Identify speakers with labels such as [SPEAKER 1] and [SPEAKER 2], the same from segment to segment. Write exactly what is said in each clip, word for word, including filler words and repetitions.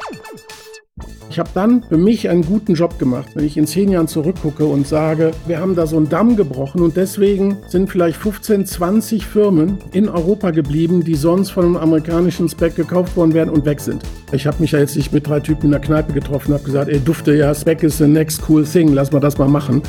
[SPEAKER 1] Ich habe dann für mich einen guten Job gemacht, wenn ich in zehn Jahren zurückgucke und sage, wir haben da so einen Damm gebrochen und deswegen sind vielleicht fünfzehn, zwanzig Firmen in Europa geblieben, die sonst von einem amerikanischen Spec gekauft worden wären und weg sind. Ich habe mich ja jetzt nicht mit drei Typen in der Kneipe getroffen und habe gesagt, ey Dufte, ja, Spec is the next cool thing, lass mal das mal machen.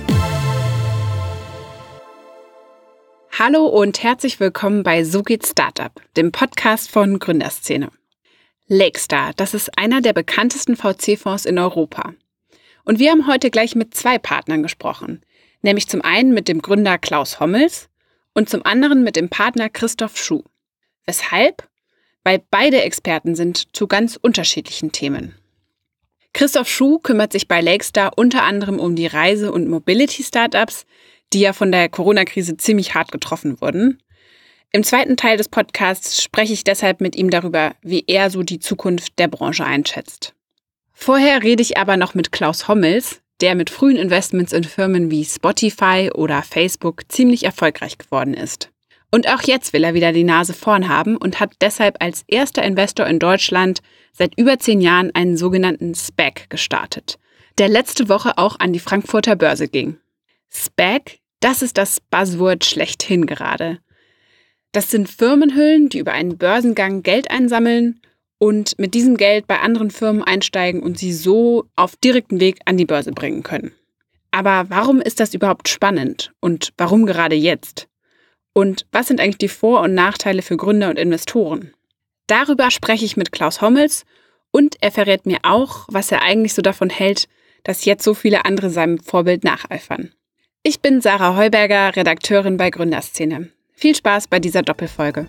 [SPEAKER 2] Hallo und herzlich willkommen bei So geht Startup, dem Podcast von Gründerszene. Lakestar, das ist einer der bekanntesten V C-Fonds in Europa. Und wir haben heute gleich mit zwei Partnern gesprochen, nämlich zum einen mit dem Gründer Klaus Hommels und zum anderen mit dem Partner Christoph Schuh. Weshalb? Weil beide Experten sind zu ganz unterschiedlichen Themen. Christoph Schuh kümmert sich bei Lakestar unter anderem um die Reise- und Mobility-Startups, die ja von der Corona-Krise ziemlich hart getroffen wurden. Im zweiten Teil des Podcasts spreche ich deshalb mit ihm darüber, wie er so die Zukunft der Branche einschätzt. Vorher rede ich aber noch mit Klaus Hommels, der mit frühen Investments in Firmen wie Spotify oder Facebook ziemlich erfolgreich geworden ist. Und auch jetzt will er wieder die Nase vorn haben und hat deshalb als erster Investor in Deutschland seit über zehn Jahren einen sogenannten SPAC gestartet, der letzte Woche auch an die Frankfurter Börse ging. SPAC, das ist das Buzzword schlechthin gerade. Das sind Firmenhüllen, die über einen Börsengang Geld einsammeln und mit diesem Geld bei anderen Firmen einsteigen und sie so auf direkten Weg an die Börse bringen können. Aber warum ist das überhaupt spannend und warum gerade jetzt? Und was sind eigentlich die Vor- und Nachteile für Gründer und Investoren? Darüber spreche ich mit Klaus Hommels und er verrät mir auch, was er eigentlich so davon hält, dass jetzt so viele andere seinem Vorbild nacheifern. Ich bin Sarah Heuberger, Redakteurin bei Gründerszene. Viel Spaß bei dieser Doppelfolge.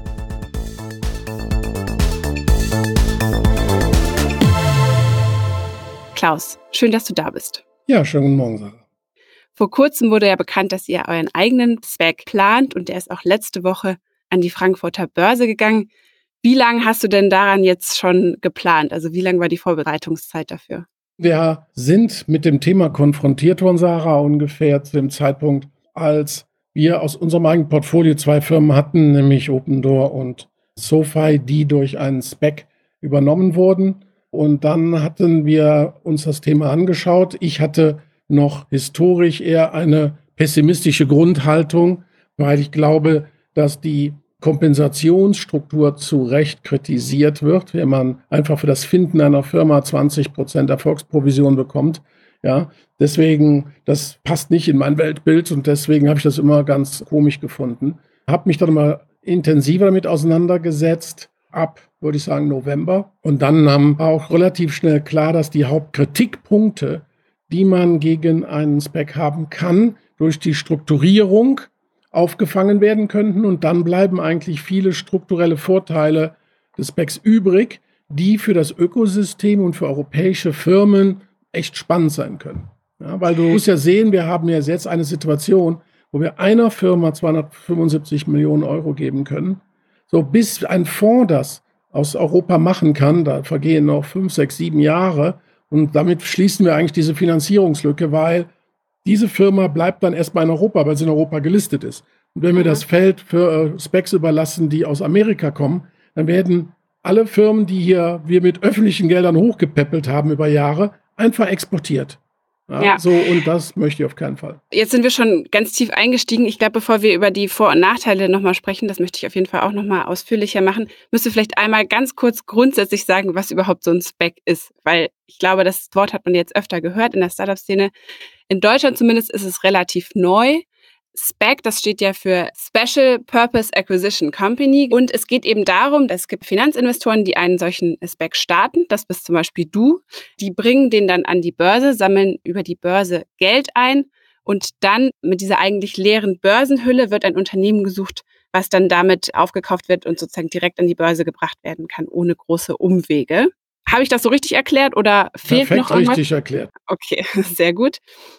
[SPEAKER 2] Klaus, schön, dass du da bist.
[SPEAKER 1] Ja, schönen guten Morgen, Sarah.
[SPEAKER 2] Vor kurzem wurde ja bekannt, dass ihr euren eigenen SPAC plant und der ist auch letzte Woche an die Frankfurter Börse gegangen. Wie lange hast du denn daran jetzt schon geplant? Also wie lange war die Vorbereitungszeit dafür?
[SPEAKER 1] Wir sind mit dem Thema konfrontiert worden, Sarah, ungefähr zu dem Zeitpunkt, als wir aus unserem eigenen Portfolio zwei Firmen hatten, nämlich Opendoor und SoFi, die durch einen SPAC übernommen wurden. Und dann hatten wir uns das Thema angeschaut. Ich hatte noch historisch eher eine pessimistische Grundhaltung, weil ich glaube, dass die Kompensationsstruktur zu Recht kritisiert wird, wenn man einfach für das Finden einer Firma zwanzig Prozent Erfolgsprovision bekommt. Ja, deswegen, das passt nicht in mein Weltbild und deswegen habe ich das immer ganz komisch gefunden. Habe mich dann mal intensiver damit auseinandergesetzt, ab, würde ich sagen, November. Und dann haben auch relativ schnell klar, dass die Hauptkritikpunkte, die man gegen einen SPAC haben kann, durch die Strukturierung aufgefangen werden könnten. Und dann bleiben eigentlich viele strukturelle Vorteile des SPACs übrig, die für das Ökosystem und für europäische Firmen echt spannend sein können. Ja, weil du musst ja sehen, wir haben ja jetzt eine Situation, wo wir einer Firma zweihundertfünfundsiebzig Millionen Euro geben können. So, bis ein Fonds das aus Europa machen kann, da vergehen noch fünf, sechs, sieben Jahre. Und damit schließen wir eigentlich diese Finanzierungslücke, weil diese Firma bleibt dann erstmal in Europa, weil sie in Europa gelistet ist. Und wenn wir das Feld für äh, SPACs überlassen, die aus Amerika kommen, dann werden alle Firmen, die hier wir mit öffentlichen Geldern hochgepäppelt haben über Jahre, einfach exportiert. Ja, ja. So, und das möchte ich auf keinen Fall.
[SPEAKER 2] Jetzt sind wir schon ganz tief eingestiegen. Ich glaube, bevor wir über die Vor- und Nachteile nochmal sprechen, das möchte ich auf jeden Fall auch nochmal ausführlicher machen, müsst ihr vielleicht einmal ganz kurz grundsätzlich sagen, was überhaupt so ein SPAC ist. Weil ich glaube, das Wort hat man jetzt öfter gehört in der Startup-Szene. In Deutschland zumindest ist es relativ neu. SPAC, das steht ja für Special Purpose Acquisition Company. Und es geht eben darum, dass es gibt Finanzinvestoren, die einen solchen SPAC starten. Das bist zum Beispiel du. Die bringen den dann an die Börse, sammeln über die Börse Geld ein. Und dann mit dieser eigentlich leeren Börsenhülle wird ein Unternehmen gesucht, was dann damit aufgekauft wird und sozusagen direkt an die Börse gebracht werden kann, ohne große Umwege. Habe ich das so richtig erklärt oder fehlt
[SPEAKER 1] Perfekt,
[SPEAKER 2] noch irgendwas?
[SPEAKER 1] richtig erklärt.
[SPEAKER 2] Okay, sehr gut.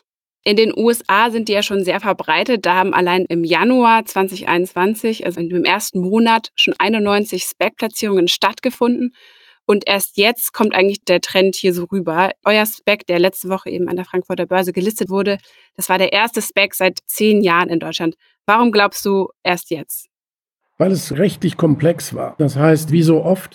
[SPEAKER 2] In den U S A sind die ja schon sehr verbreitet. Da haben allein im Januar zwanzig einundzwanzig, also im ersten Monat, schon einundneunzig SPAC-Platzierungen stattgefunden. Und erst jetzt kommt eigentlich der Trend hier so rüber. Euer SPAC, der letzte Woche eben an der Frankfurter Börse gelistet wurde, das war der erste SPAC seit zehn Jahren in Deutschland. Warum glaubst du erst jetzt?
[SPEAKER 1] Weil es rechtlich komplex war. Das heißt, wie so oft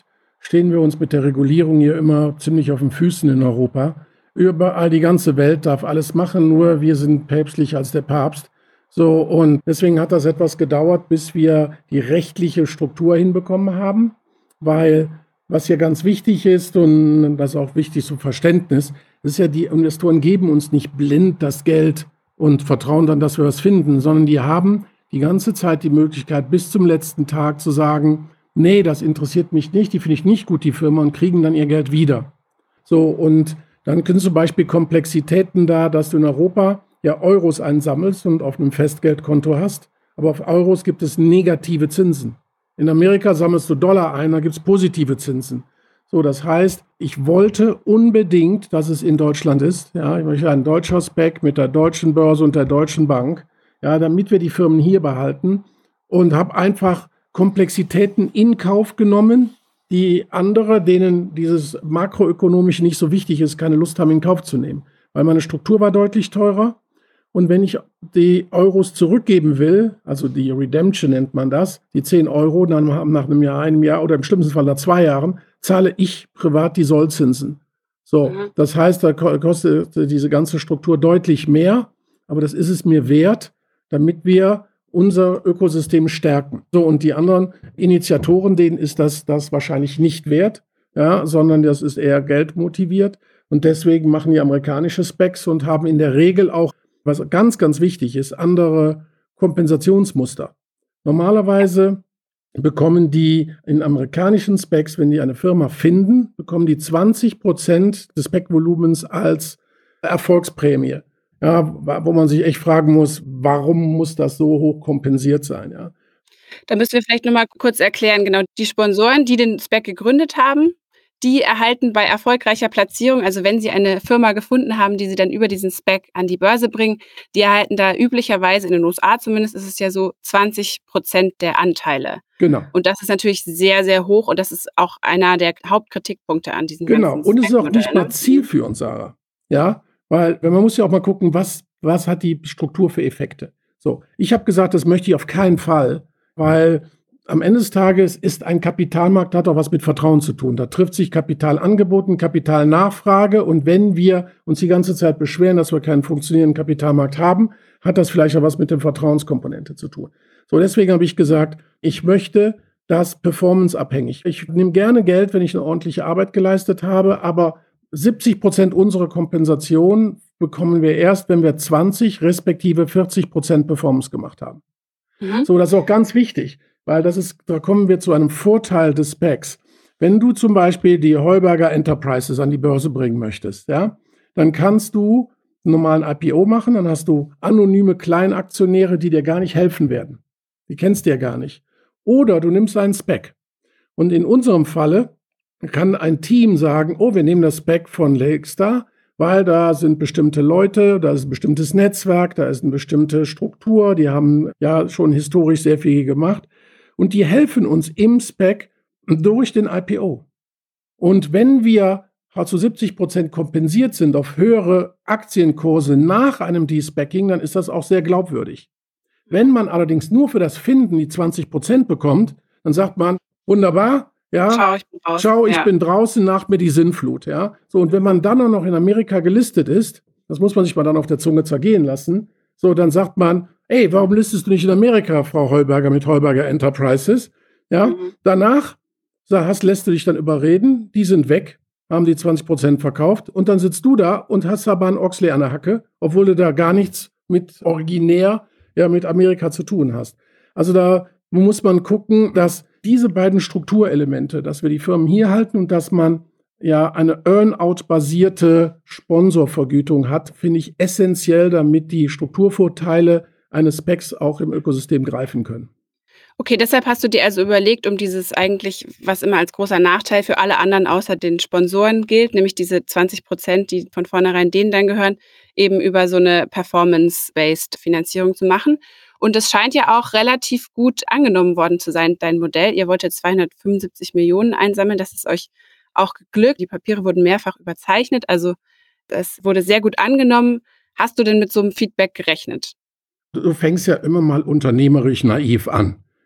[SPEAKER 1] stehen wir uns mit der Regulierung hier immer ziemlich auf den Füßen in Europa. Überall die ganze Welt darf alles machen, nur wir sind päpstlicher als der Papst. So, und deswegen hat das etwas gedauert, bis wir die rechtliche Struktur hinbekommen haben, weil was hier ganz wichtig ist und das ist auch wichtig zum Verständnis, ist ja, die Investoren geben uns nicht blind das Geld und vertrauen dann, dass wir was finden, sondern die haben die ganze Zeit die Möglichkeit, bis zum letzten Tag zu sagen, nee, das interessiert mich nicht, die finde ich nicht gut, die Firma, und kriegen dann ihr Geld wieder. So, und dann können zum Beispiel Komplexitäten da, dass du in Europa ja Euros einsammelst und auf einem Festgeldkonto hast, aber auf Euros gibt es negative Zinsen. In Amerika sammelst du Dollar ein, da gibt es positive Zinsen. So, das heißt, ich wollte unbedingt, dass es in Deutschland ist. Ja, ich möchte ein deutscher Spec mit der deutschen Börse und der Deutschen Bank, ja, damit wir die Firmen hier behalten, und habe einfach Komplexitäten in Kauf genommen, die andere, denen dieses makroökonomisch nicht so wichtig ist, keine Lust haben, in Kauf zu nehmen. Weil meine Struktur war deutlich teurer. Und wenn ich die Euros zurückgeben will, also die Redemption nennt man das, die zehn Euro dann nach einem Jahr, einem Jahr oder im schlimmsten Fall nach zwei Jahren, zahle ich privat die Sollzinsen. So, mhm. Das heißt, da kostet diese ganze Struktur deutlich mehr, aber das ist es mir wert, damit wir unser Ökosystem stärken. So, und die anderen Initiatoren, denen ist das, das wahrscheinlich nicht wert, ja, sondern das ist eher geldmotiviert. Und deswegen machen die amerikanische Specs und haben in der Regel auch, was ganz, ganz wichtig ist, andere Kompensationsmuster. Normalerweise bekommen die in amerikanischen Specs, wenn die eine Firma finden, bekommen die zwanzig Prozent des Spec-Volumens als Erfolgsprämie. Ja, wo man sich echt fragen muss, warum muss das so hoch kompensiert sein? Ja.
[SPEAKER 2] Da müssen wir vielleicht nochmal kurz erklären, genau, die Sponsoren, die den Spec gegründet haben, die erhalten bei erfolgreicher Platzierung, also wenn sie eine Firma gefunden haben, die sie dann über diesen Spec an die Börse bringen, die erhalten da üblicherweise, in den U S A zumindest, ist es ja so, zwanzig Prozent der Anteile.
[SPEAKER 1] Genau.
[SPEAKER 2] Und das ist natürlich sehr, sehr hoch und das ist auch einer der Hauptkritikpunkte an diesem
[SPEAKER 1] genau.
[SPEAKER 2] ganzen
[SPEAKER 1] Genau, und es ist auch
[SPEAKER 2] Spec-Modell,
[SPEAKER 1] nicht mal Ziel für uns, Sarah. Ja, weil man muss ja auch mal gucken, was, was hat die Struktur für Effekte. So, ich habe gesagt, das möchte ich auf keinen Fall, weil am Ende des Tages ist ein Kapitalmarkt, hat auch was mit Vertrauen zu tun. Da trifft sich Kapitalangebot und Kapitalnachfrage. Und wenn wir uns die ganze Zeit beschweren, dass wir keinen funktionierenden Kapitalmarkt haben, hat das vielleicht auch was mit der Vertrauenskomponente zu tun. So, deswegen habe ich gesagt, ich möchte das performanceabhängig. Ich nehme gerne Geld, wenn ich eine ordentliche Arbeit geleistet habe, aber siebzig Prozent unserer Kompensation bekommen wir erst, wenn wir zwanzig respektive vierzig Prozent Performance gemacht haben. Mhm. So, das ist auch ganz wichtig. Weil das ist, da kommen wir zu einem Vorteil des Specs. Wenn du zum Beispiel die Heuberger Enterprises an die Börse bringen möchtest, ja, dann kannst du einen normalen I P O machen, dann hast du anonyme Kleinaktionäre, die dir gar nicht helfen werden. Die kennst du ja gar nicht. Oder du nimmst einen Spec. Und in unserem Falle kann ein Team sagen, oh, wir nehmen das Spec von Lakestar, weil da sind bestimmte Leute, da ist ein bestimmtes Netzwerk, da ist eine bestimmte Struktur, die haben ja schon historisch sehr viel gemacht. Und die helfen uns im Spec durch den I P O. Und wenn wir zu siebzig Prozent kompensiert sind auf höhere Aktienkurse nach einem De-Specking, dann ist das auch sehr glaubwürdig. Wenn man allerdings nur für das Finden die zwanzig Prozent bekommt, dann sagt man, wunderbar, ja,
[SPEAKER 2] ciao, ich bin draußen,
[SPEAKER 1] ciao, ich
[SPEAKER 2] ja.
[SPEAKER 1] bin draußen, nach mir die Sinnflut. Ja. So, und wenn man dann auch noch in Amerika gelistet ist, das muss man sich mal dann auf der Zunge zergehen lassen, so, dann sagt man, ey, warum listest du nicht in Amerika, Frau Heuberger, mit Heuberger Enterprises? Ja, mhm. Danach hast, lässt du dich dann überreden, die sind weg, haben die zwanzig Prozent verkauft und dann sitzt du da und hast Saban Oxley an der Hacke, obwohl du da gar nichts mit originär, ja, mit Amerika zu tun hast. Also da muss man gucken, dass diese beiden Strukturelemente, dass wir die Firmen hier halten und dass man ja eine Earn-out-basierte Sponsorvergütung hat, finde ich essentiell, damit die Strukturvorteile eines Specs auch im Ökosystem greifen können.
[SPEAKER 2] Okay, deshalb hast du dir also überlegt, um dieses eigentlich, was immer als großer Nachteil für alle anderen außer den Sponsoren gilt, nämlich diese zwanzig Prozent, die von vornherein denen dann gehören, eben über so eine Performance-based Finanzierung zu machen. Und es scheint ja auch relativ gut angenommen worden zu sein, dein Modell. Ihr wolltet zweihundertfünfundsiebzig Millionen einsammeln, das ist euch auch geglückt. Die Papiere wurden mehrfach überzeichnet, also es wurde sehr gut angenommen. Hast du denn mit so einem Feedback gerechnet?
[SPEAKER 1] Du fängst ja immer mal unternehmerisch naiv an.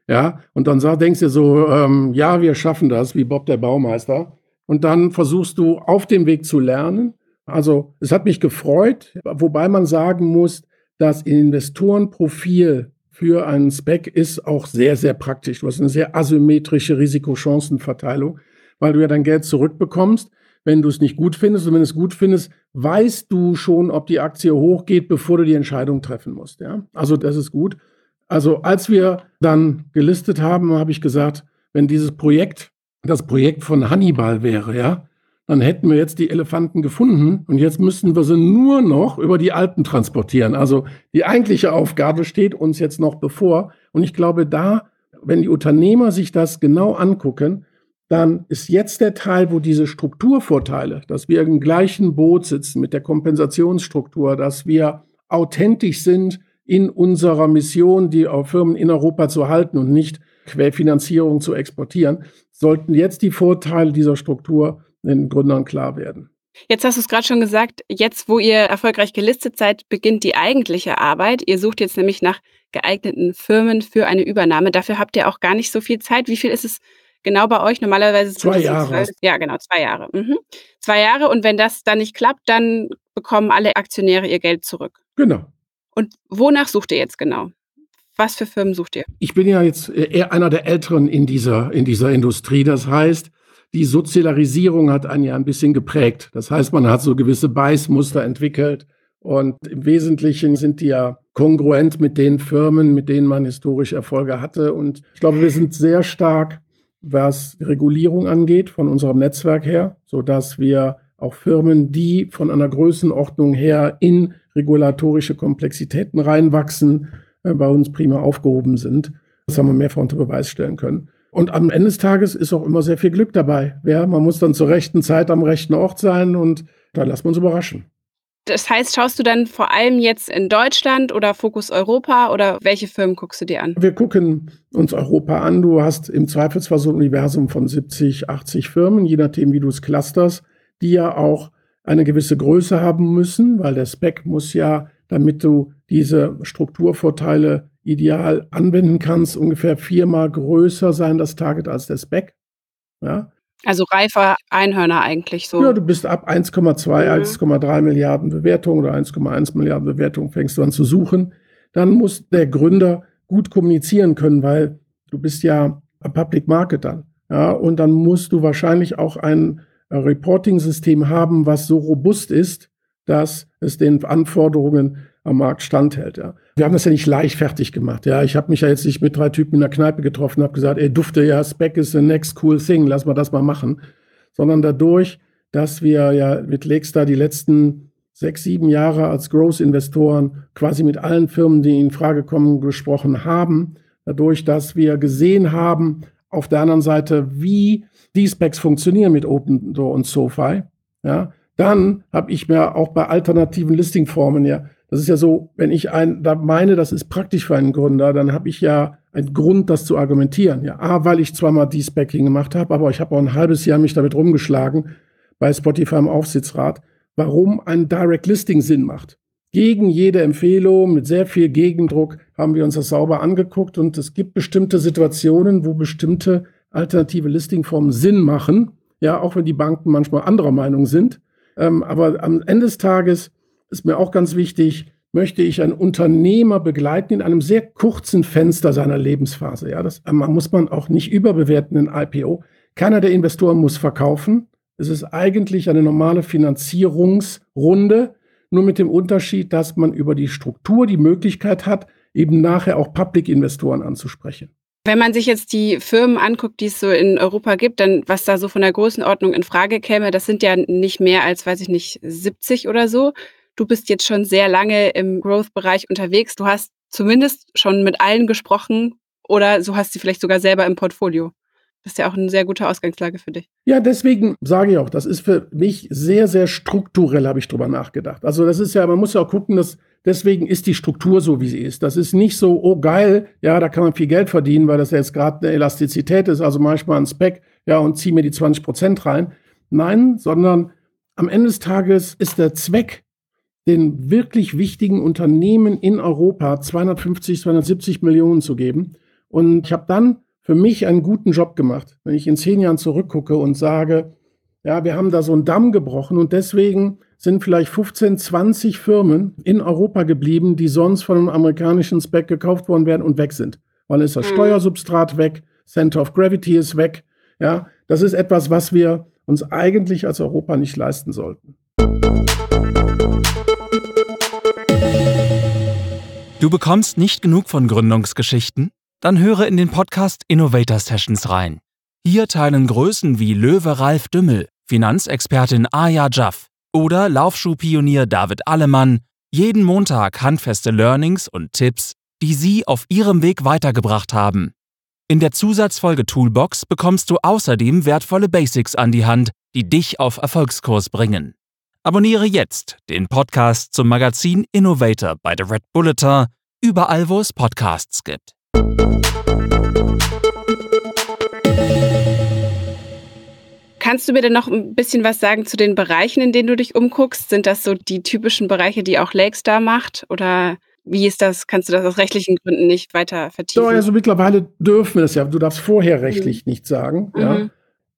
[SPEAKER 1] Ja, und dann sag, denkst du so, ähm, ja, wir schaffen das, wie Bob der Baumeister. Und dann versuchst du auf dem Weg zu lernen. Also es hat mich gefreut, wobei man sagen muss, das Investorenprofil für einen Spec ist auch sehr, sehr praktisch. Du hast eine sehr asymmetrische Risiko-Chancen-Verteilung, weil du ja dein Geld zurückbekommst, wenn du es nicht gut findest. Und wenn du es gut findest, weißt du schon, ob die Aktie hochgeht, bevor du die Entscheidung treffen musst. Ja? Also das ist gut. Also als wir dann gelistet haben, habe ich gesagt, wenn dieses Projekt das Projekt von Hannibal wäre, ja, dann hätten wir jetzt die Elefanten gefunden und jetzt müssten wir sie nur noch über die Alpen transportieren. Also die eigentliche Aufgabe steht uns jetzt noch bevor. Und ich glaube, da, wenn die Unternehmer sich das genau angucken, dann ist jetzt der Teil, wo diese Strukturvorteile, dass wir im gleichen Boot sitzen mit der Kompensationsstruktur, dass wir authentisch sind in unserer Mission, die Firmen in Europa zu halten und nicht Querfinanzierung zu exportieren, sollten jetzt die Vorteile dieser Struktur den Gründern klar werden.
[SPEAKER 2] Jetzt hast du es gerade schon gesagt, jetzt, wo ihr erfolgreich gelistet seid, beginnt die eigentliche Arbeit. Ihr sucht jetzt nämlich nach geeigneten Firmen für eine Übernahme. Dafür habt ihr auch gar nicht so viel Zeit. Wie viel ist es genau bei euch? Normalerweise sind
[SPEAKER 1] zwei
[SPEAKER 2] es
[SPEAKER 1] Jahre.
[SPEAKER 2] zwölf. Ja, genau, zwei Jahre. Mhm. Zwei Jahre. Und wenn das dann nicht klappt, dann bekommen alle Aktionäre ihr Geld zurück.
[SPEAKER 1] Genau.
[SPEAKER 2] Und wonach sucht ihr jetzt genau? Was für Firmen sucht ihr?
[SPEAKER 1] Ich bin ja jetzt eher einer der Älteren in dieser, in dieser Industrie. Das heißt, die Sozialisierung hat einen ja ein bisschen geprägt. Das heißt, man hat so gewisse Beißmuster entwickelt. Und im Wesentlichen sind die ja kongruent mit den Firmen, mit denen man historisch Erfolge hatte. Und ich glaube, wir sind sehr stark, was Regulierung angeht, von unserem Netzwerk her, sodass wir auch Firmen, die von einer Größenordnung her in regulatorische Komplexitäten reinwachsen, bei uns prima aufgehoben sind. Das haben wir mehrfach unter Beweis stellen können. Und am Ende des Tages ist auch immer sehr viel Glück dabei. Ja, man muss dann zur rechten Zeit am rechten Ort sein und da lassen wir uns überraschen.
[SPEAKER 2] Das heißt, schaust du dann vor allem jetzt in Deutschland oder Fokus Europa oder welche Firmen guckst du dir an?
[SPEAKER 1] Wir gucken uns Europa an. Du hast im Zweifelsfall so ein Universum von siebzig, achtzig Firmen, je nachdem, wie du es clusterst, die ja auch eine gewisse Größe haben müssen, weil der Spec muss ja, damit du diese Strukturvorteile ideal anwenden kannst, ungefähr viermal größer sein, das Target, als der Spec. Ja.
[SPEAKER 2] Also reifer Einhörner eigentlich so.
[SPEAKER 1] Ja, du bist ab eins Komma zwei, mhm. eins Komma drei Milliarden Bewertung oder eins Komma eins Milliarden Bewertung fängst du an zu suchen. Dann muss der Gründer gut kommunizieren können, weil du bist ja ein Public Market dann. Ja, und dann musst du wahrscheinlich auch ein Reporting-System haben, was so robust ist, dass es den Anforderungen am Markt standhält. Ja. Wir haben das ja nicht leichtfertig gemacht. Ja. Ich habe mich ja jetzt nicht mit drei Typen in der Kneipe getroffen und habe gesagt, ey, dufte, ja, Spec is the next cool thing, lass mal das mal machen. Sondern dadurch, dass wir ja mit Lakestar die letzten sechs, sieben Jahre als Growth-Investoren quasi mit allen Firmen, die in Frage kommen, gesprochen haben, dadurch, dass wir gesehen haben, auf der anderen Seite, wie die Specs funktionieren mit Opendoor und SoFi, ja, dann habe ich mir auch bei alternativen Listingformen, ja, das ist ja so, wenn ich ein, da meine, das ist praktisch für einen Gründer, dann habe ich ja einen Grund, das zu argumentieren. Ja, A, weil ich zweimal De-Specking gemacht habe, aber ich habe auch ein halbes Jahr mich damit rumgeschlagen bei Spotify im Aufsichtsrat, warum ein Direct Listing Sinn macht. Gegen jede Empfehlung, mit sehr viel Gegendruck haben wir uns das sauber angeguckt und es gibt bestimmte Situationen, wo bestimmte alternative Listingformen Sinn machen, ja, auch wenn die Banken manchmal anderer Meinung sind. Ähm, aber am Ende des Tages ist mir auch ganz wichtig, möchte ich einen Unternehmer begleiten in einem sehr kurzen Fenster seiner Lebensphase. Ja, das man muss man auch nicht überbewerten in I P O. Keiner der Investoren muss verkaufen. Es ist eigentlich eine normale Finanzierungsrunde, nur mit dem Unterschied, dass man über die Struktur die Möglichkeit hat, eben nachher auch Public-Investoren anzusprechen.
[SPEAKER 2] Wenn man sich jetzt die Firmen anguckt, die es so in Europa gibt, dann was da so von der Größenordnung in Frage käme, das sind ja nicht mehr als, weiß ich nicht, siebzig oder so. Du bist jetzt schon sehr lange im Growth-Bereich unterwegs. Du hast zumindest schon mit allen gesprochen oder du hast sie vielleicht sogar selber im Portfolio. Das ist ja auch eine sehr gute Ausgangslage für dich.
[SPEAKER 1] Ja, deswegen sage ich auch, das ist für mich sehr, sehr strukturell, habe ich drüber nachgedacht. Also das ist ja, man muss ja auch gucken, dass deswegen ist die Struktur so, wie sie ist. Das ist nicht so, oh geil, ja, da kann man viel Geld verdienen, weil das ja jetzt gerade eine Elastizität ist, also manchmal ein Spec, ja, und zieh mir die zwanzig Prozent rein. Nein, sondern am Ende des Tages ist der Zweck, den wirklich wichtigen Unternehmen in Europa zweihundertfünfzig, zweihundertsiebzig Millionen zu geben Und ich habe dann für mich einen guten Job gemacht, wenn ich in zehn Jahren zurückgucke und sage, ja, wir haben da so einen Damm gebrochen und deswegen sind vielleicht fünfzehn, zwanzig Firmen in Europa geblieben, die sonst von einem amerikanischen Spec gekauft worden wären und weg sind. Weil ist das mhm. Steuersubstrat weg, Center of Gravity ist weg. Ja, das ist etwas, was wir uns eigentlich als Europa nicht leisten sollten.
[SPEAKER 3] Du bekommst nicht genug von Gründungsgeschichten? Dann höre in den Podcast Innovator Sessions rein. Hier teilen Größen wie Löwe Ralf Dümmel, Finanzexpertin Aya Jaff oder Laufschuhpionier David Allemann jeden Montag handfeste Learnings und Tipps, die sie auf ihrem Weg weitergebracht haben. In der Zusatzfolge Toolbox bekommst du außerdem wertvolle Basics an die Hand, die dich auf Erfolgskurs bringen. Abonniere jetzt den Podcast zum Magazin Innovator bei The Red Bulletin, überall wo es Podcasts gibt.
[SPEAKER 2] Kannst du mir denn noch ein bisschen was sagen zu den Bereichen, in denen du dich umguckst? Sind das so die typischen Bereiche, die auch Lakestar macht? Oder wie ist das? Kannst du das aus rechtlichen Gründen nicht weiter vertiefen?
[SPEAKER 1] Doch, also mittlerweile dürfen wir das ja. Du darfst vorher rechtlich mhm. nichts sagen. Mhm. Ja.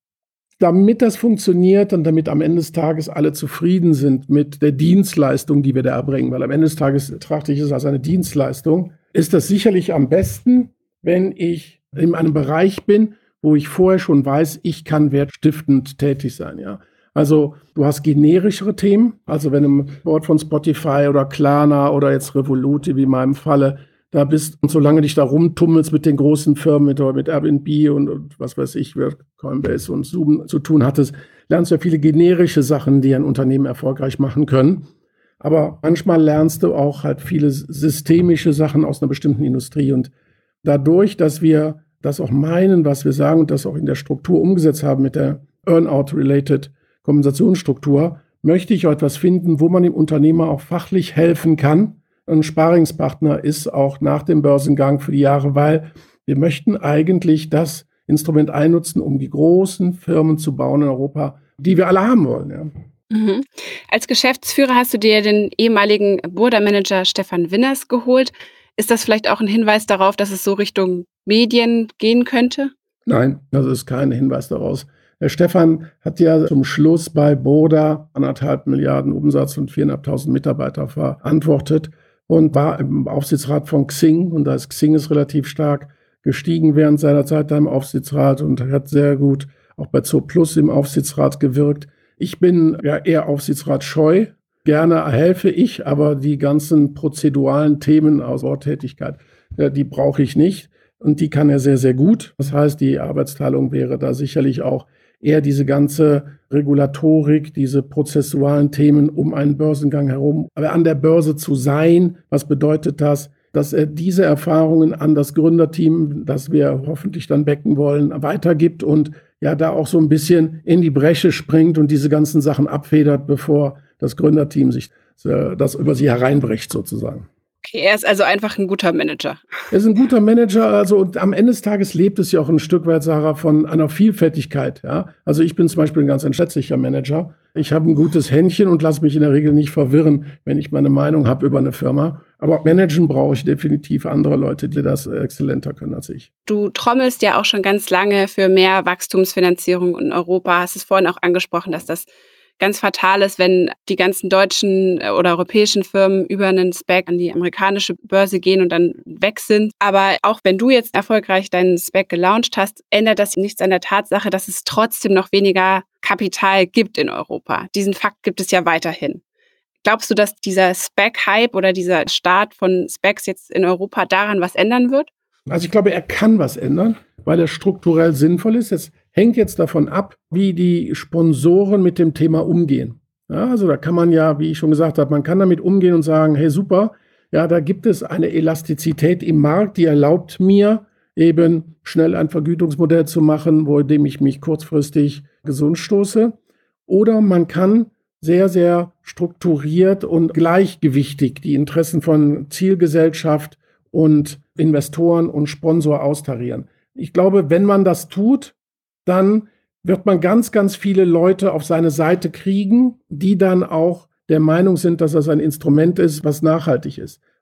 [SPEAKER 1] Damit das funktioniert und damit am Ende des Tages alle zufrieden sind mit der Dienstleistung, die wir da erbringen, weil am Ende des Tages betrachte ich es als eine Dienstleistung, ist das sicherlich am besten, wenn ich in einem Bereich bin, wo ich vorher schon weiß, ich kann wertstiftend tätig sein. Ja. Also du hast generischere Themen, also wenn du im Board von Spotify oder Klarna oder jetzt Revoluti, wie in meinem Falle, da bist und solange dich da rumtummelst mit den großen Firmen, mit, mit Airbnb und, und was weiß ich, Coinbase und Zoom zu tun hattest, lernst du ja viele generische Sachen, die ein Unternehmen erfolgreich machen können. Aber manchmal lernst du auch halt viele systemische Sachen aus einer bestimmten Industrie. Und dadurch, dass wir das auch meinen, was wir sagen und das auch in der Struktur umgesetzt haben mit der Earn-out-related Kompensationsstruktur, möchte ich auch etwas finden, wo man dem Unternehmer auch fachlich helfen kann. Ein Sparingspartner ist auch nach dem Börsengang für die Jahre, weil wir möchten eigentlich das Instrument einnutzen, um die großen Firmen zu bauen in Europa, die wir alle haben wollen. Ja.
[SPEAKER 2] Mhm. Als Geschäftsführer hast du dir den ehemaligen Burda-Manager Stefan Winners geholt. Ist das vielleicht auch ein Hinweis darauf, dass es so Richtung Medien gehen könnte?
[SPEAKER 1] Nein, das ist kein Hinweis daraus. Der Stefan hat ja zum Schluss bei Burda anderthalb Milliarden Umsatz und viertausendfünfhundert Mitarbeiter verantwortet und war im Aufsichtsrat von Xing. Und da ist Xing ist relativ stark gestiegen während seiner Zeit da im Aufsichtsrat und hat sehr gut auch bei Zooplus im Aufsichtsrat gewirkt. Ich bin ja eher aufsichtsratscheu. Gerne helfe ich, aber die ganzen prozeduralen Themen aus Worttätigkeit, die brauche ich nicht. Und die kann er sehr, sehr gut. Das heißt, die Arbeitsteilung wäre da sicherlich auch eher diese ganze Regulatorik, diese prozessualen Themen um einen Börsengang herum. Aber an der Börse zu sein, was bedeutet das? Dass er diese Erfahrungen an das Gründerteam, das wir hoffentlich dann backen wollen, weitergibt und ja da auch so ein bisschen in die Bresche springt und diese ganzen Sachen abfedert, bevor das Gründerteam sich äh, das über sie hereinbricht sozusagen.
[SPEAKER 2] Okay, er ist also einfach ein guter Manager.
[SPEAKER 1] Er ist ein guter Manager, also und am Ende des Tages lebt es ja auch ein Stück weit, Sarah, von einer Vielfältigkeit. Ja? Also ich bin zum Beispiel ein ganz entschätzlicher Manager. Ich habe ein gutes Händchen und lasse mich in der Regel nicht verwirren, wenn ich meine Meinung habe über eine Firma. Aber managen brauche ich definitiv andere Leute, die das exzellenter können als ich.
[SPEAKER 2] Du trommelst ja auch schon ganz lange für mehr Wachstumsfinanzierung in Europa. Hast es vorhin auch angesprochen, dass das ganz fatal ist, wenn die ganzen deutschen oder europäischen Firmen über einen SPAC an die amerikanische Börse gehen und dann weg sind. Aber auch wenn du jetzt erfolgreich deinen SPAC gelauncht hast, ändert das nichts an der Tatsache, dass es trotzdem noch weniger Kapital gibt in Europa. Diesen Fakt gibt es ja weiterhin. Glaubst du, dass dieser SPAC-Hype oder dieser Start von SPACs jetzt in Europa daran was ändern wird?
[SPEAKER 1] Also ich glaube, er kann was ändern, weil er strukturell sinnvoll ist. Es hängt jetzt davon ab, wie die Sponsoren mit dem Thema umgehen. Ja, also da kann man ja, wie ich schon gesagt habe, man kann damit umgehen und sagen, hey super, ja, da gibt es eine Elastizität im Markt, die erlaubt mir eben schnell ein Vergütungsmodell zu machen, wo dem ich mich kurzfristig gesund stoße. Oder man kann sehr, sehr strukturiert und gleichgewichtig die Interessen von Zielgesellschaft und Investoren und Sponsor austarieren. Ich glaube, wenn man das tut, dann wird man ganz, ganz viele Leute auf seine Seite kriegen, die dann auch der Meinung sind, dass das ein Instrument ist, was nachhaltig ist.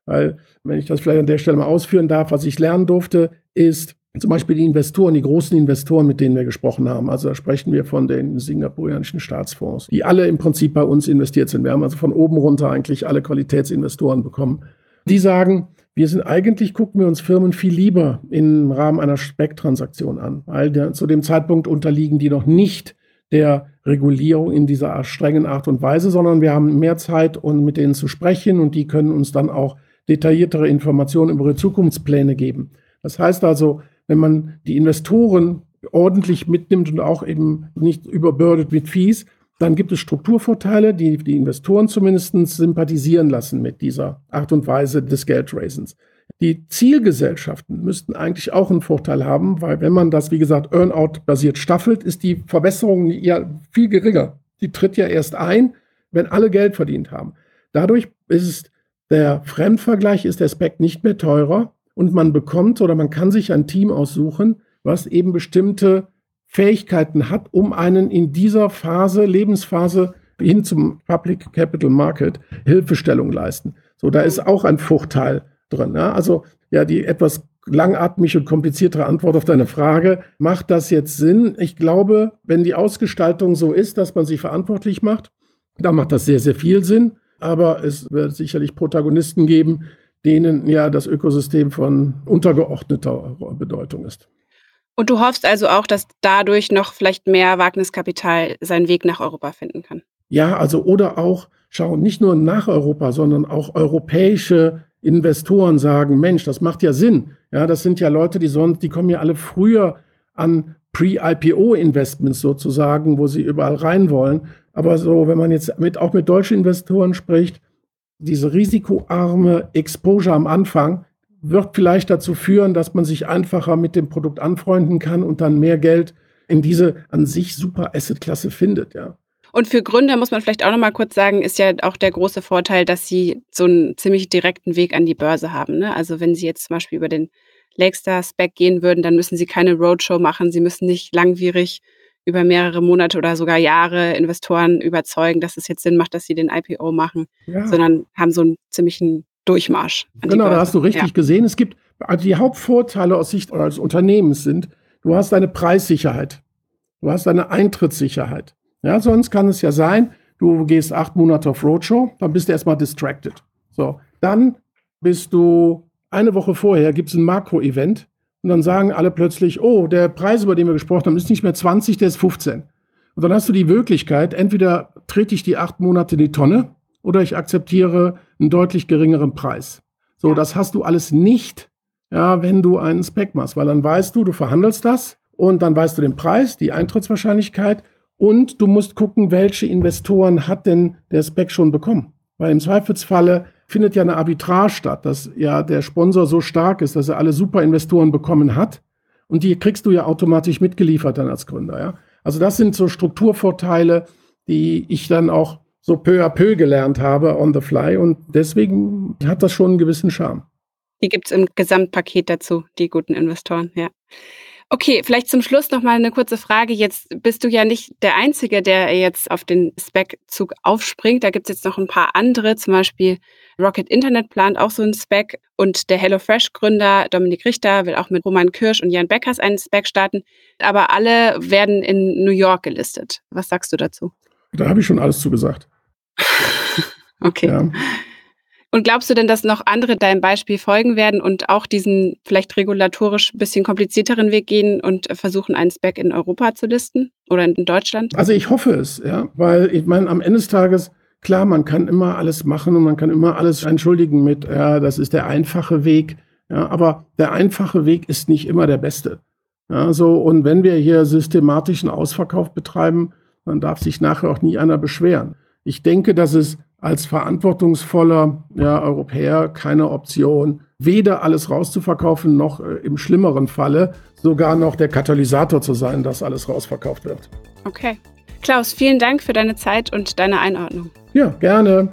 [SPEAKER 1] Weil, wenn ich das vielleicht an der Stelle mal ausführen darf, was ich lernen durfte, ist zum Beispiel die Investoren, die großen Investoren, mit denen wir gesprochen haben. Also da sprechen wir von den singapurianischen Staatsfonds, die alle im Prinzip bei uns investiert sind. Wir haben also von oben runter eigentlich alle Qualitätsinvestoren bekommen. Die sagen, wir sind eigentlich, gucken wir uns Firmen viel lieber im Rahmen einer SPAC-Transaktion an, weil der, zu dem Zeitpunkt unterliegen die noch nicht der Regulierung in dieser strengen Art und Weise, sondern wir haben mehr Zeit, um mit denen zu sprechen und die können uns dann auch detailliertere Informationen über ihre Zukunftspläne geben. Das heißt also, wenn man die Investoren ordentlich mitnimmt und auch eben nicht überbürdet mit Fees, dann gibt es Strukturvorteile, die die Investoren zumindest sympathisieren lassen mit dieser Art und Weise des Geldraisens. Die Zielgesellschaften müssten eigentlich auch einen Vorteil haben, weil wenn man das, wie gesagt, Earnout-basiert staffelt, ist die Verbesserung ja viel geringer. Die tritt ja erst ein, wenn alle Geld verdient haben. Dadurch ist es der Fremdvergleich, ist der SPAC nicht mehr teurer und man bekommt oder man kann sich ein Team aussuchen, was eben bestimmte Fähigkeiten hat, um einen in dieser Phase, Lebensphase hin zum Public Capital Market Hilfestellung leisten. So, da ist auch ein Vorteil drin. Ja? Also ja, die etwas langatmige und kompliziertere Antwort auf deine Frage, macht das jetzt Sinn? Ich glaube, wenn die Ausgestaltung so ist, dass man sie verantwortlich macht, dann macht das sehr, sehr viel Sinn. Aber es wird sicherlich Protagonisten geben, denen ja das Ökosystem von untergeordneter Bedeutung ist.
[SPEAKER 2] Und du hoffst also auch, dass dadurch noch vielleicht mehr Wagniskapital seinen Weg nach Europa finden kann?
[SPEAKER 1] Ja, also oder auch, schau, nicht nur nach Europa, sondern auch europäische Investoren sagen, Mensch, das macht ja Sinn. Ja, das sind ja Leute, die sonst, die kommen ja alle früher an Pre-I P O-Investments sozusagen, wo sie überall rein wollen. Aber so, wenn man jetzt mit, auch mit deutschen Investoren spricht, diese risikoarme Exposure am Anfang wird vielleicht dazu führen, dass man sich einfacher mit dem Produkt anfreunden kann und dann mehr Geld in diese an sich super Asset-Klasse findet, ja.
[SPEAKER 2] Und für Gründer muss man vielleicht auch noch mal kurz sagen, ist ja auch der große Vorteil, dass sie so einen ziemlich direkten Weg an die Börse haben, ne? Also wenn sie jetzt zum Beispiel über den Lakestar-SPAC gehen würden, dann müssen sie keine Roadshow machen, sie müssen nicht langwierig über mehrere Monate oder sogar Jahre Investoren überzeugen, dass es jetzt Sinn macht, dass sie den I P O machen, ja, sondern haben so einen ziemlichen Durchmarsch.
[SPEAKER 1] Genau, da hast du richtig ja. gesehen. Es gibt, also die Hauptvorteile aus Sicht eines Unternehmens sind, du hast deine Preissicherheit, du hast deine Eintrittssicherheit. Ja, sonst kann es ja sein, du gehst acht Monate auf Roadshow, dann bist du erstmal distracted. So, dann bist du eine Woche vorher, gibt es ein Makro-Event und dann sagen alle plötzlich, oh, der Preis, über den wir gesprochen haben, ist nicht mehr zwanzig, der ist fünfzehn. Und dann hast du die Möglichkeit, entweder trete ich die acht Monate in die Tonne oder ich akzeptiere einen deutlich geringeren Preis. So, das hast du alles nicht, ja, wenn du einen SPAC machst, weil dann weißt du, du verhandelst das und dann weißt du den Preis, die Eintrittswahrscheinlichkeit und du musst gucken, welche Investoren hat denn der SPAC schon bekommen. Weil im Zweifelsfalle findet ja eine Arbitrage statt, dass ja der Sponsor so stark ist, dass er alle super Investoren bekommen hat und die kriegst du ja automatisch mitgeliefert dann als Gründer. Ja? Also das sind so Strukturvorteile, die ich dann auch so peu à peu gelernt habe on the fly und deswegen hat das schon einen gewissen Charme.
[SPEAKER 2] Die gibt es im Gesamtpaket dazu, die guten Investoren, ja. Okay, vielleicht zum Schluss noch mal eine kurze Frage. Jetzt bist du ja nicht der Einzige, der jetzt auf den SPAC-Zug aufspringt. Da gibt es jetzt noch ein paar andere, zum Beispiel Rocket Internet plant auch so einen SPAC und der HelloFresh-Gründer Dominik Richter will auch mit Roman Kirsch und Jan Beckers einen SPAC starten. Aber alle werden in New York gelistet. Was sagst du dazu?
[SPEAKER 1] Da habe ich schon alles zugesagt.
[SPEAKER 2] Okay. Ja. Und glaubst du denn, dass noch andere deinem Beispiel folgen werden und auch diesen vielleicht regulatorisch ein bisschen komplizierteren Weg gehen und versuchen, einen SPAC in Europa zu listen oder in Deutschland?
[SPEAKER 1] Also ich hoffe es, ja, weil ich meine, am Ende des Tages, klar, man kann immer alles machen und man kann immer alles entschuldigen mit, ja, das ist der einfache Weg, ja, aber der einfache Weg ist nicht immer der beste. Ja, so, und wenn wir hier systematischen Ausverkauf betreiben, dann darf sich nachher auch nie einer beschweren. Ich denke, dass es als verantwortungsvoller ja, Europäer keine Option, weder alles rauszuverkaufen, noch äh, im schlimmeren Falle sogar noch der Katalysator zu sein, dass alles rausverkauft wird.
[SPEAKER 2] Okay. Klaus, vielen Dank für deine Zeit und deine Einordnung.
[SPEAKER 1] Ja, gerne.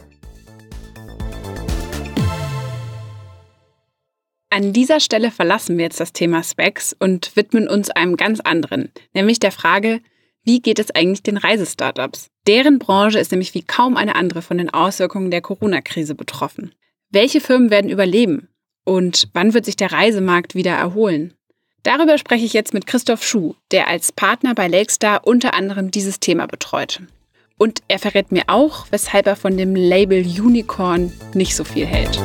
[SPEAKER 2] An dieser Stelle verlassen wir jetzt das Thema SPACs und widmen uns einem ganz anderen, nämlich der Frage, wie geht es eigentlich den Reisestartups? Deren Branche ist nämlich wie kaum eine andere von den Auswirkungen der Corona-Krise betroffen. Welche Firmen werden überleben? Und wann wird sich der Reisemarkt wieder erholen? Darüber spreche ich jetzt mit Christoph Schuh, der als Partner bei Lakestar unter anderem dieses Thema betreut. Und er verrät mir auch, weshalb er von dem Label Unicorn nicht so viel hält.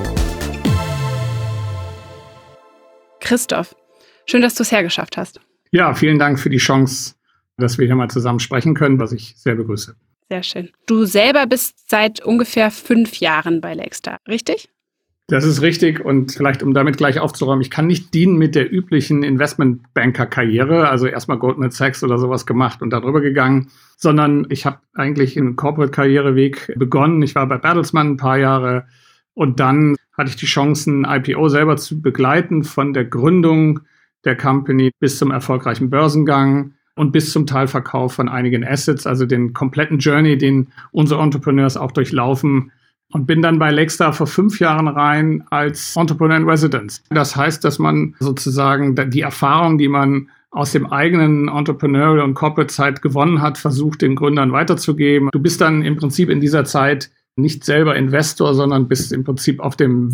[SPEAKER 2] Christoph, schön, dass du es hergeschafft hast.
[SPEAKER 4] Ja, vielen Dank für die Chance, dass wir hier mal zusammen sprechen können, was ich sehr begrüße.
[SPEAKER 2] Sehr schön. Du selber bist seit ungefähr fünf Jahren bei Lakestar, richtig?
[SPEAKER 4] Das ist richtig und vielleicht, um damit gleich aufzuräumen, ich kann nicht dienen mit der üblichen Investmentbanker-Karriere, also erstmal Goldman Sachs oder sowas gemacht und darüber gegangen, sondern ich habe eigentlich einen Corporate-Karriereweg begonnen. Ich war bei Bertelsmann ein paar Jahre und dann hatte ich die Chance, ein I P O selber zu begleiten, von der Gründung der Company bis zum erfolgreichen Börsengang und bis zum Teilverkauf von einigen Assets, also den kompletten Journey, den unsere Entrepreneurs auch durchlaufen. Und bin dann bei Lakestar vor fünf Jahren rein als Entrepreneur in Residence. Das heißt, dass man sozusagen die Erfahrung, die man aus dem eigenen Entrepreneurial- und Corporate-Zeit gewonnen hat, versucht, den Gründern weiterzugeben. Du bist dann im Prinzip in dieser Zeit nicht selber Investor, sondern bist im Prinzip auf dem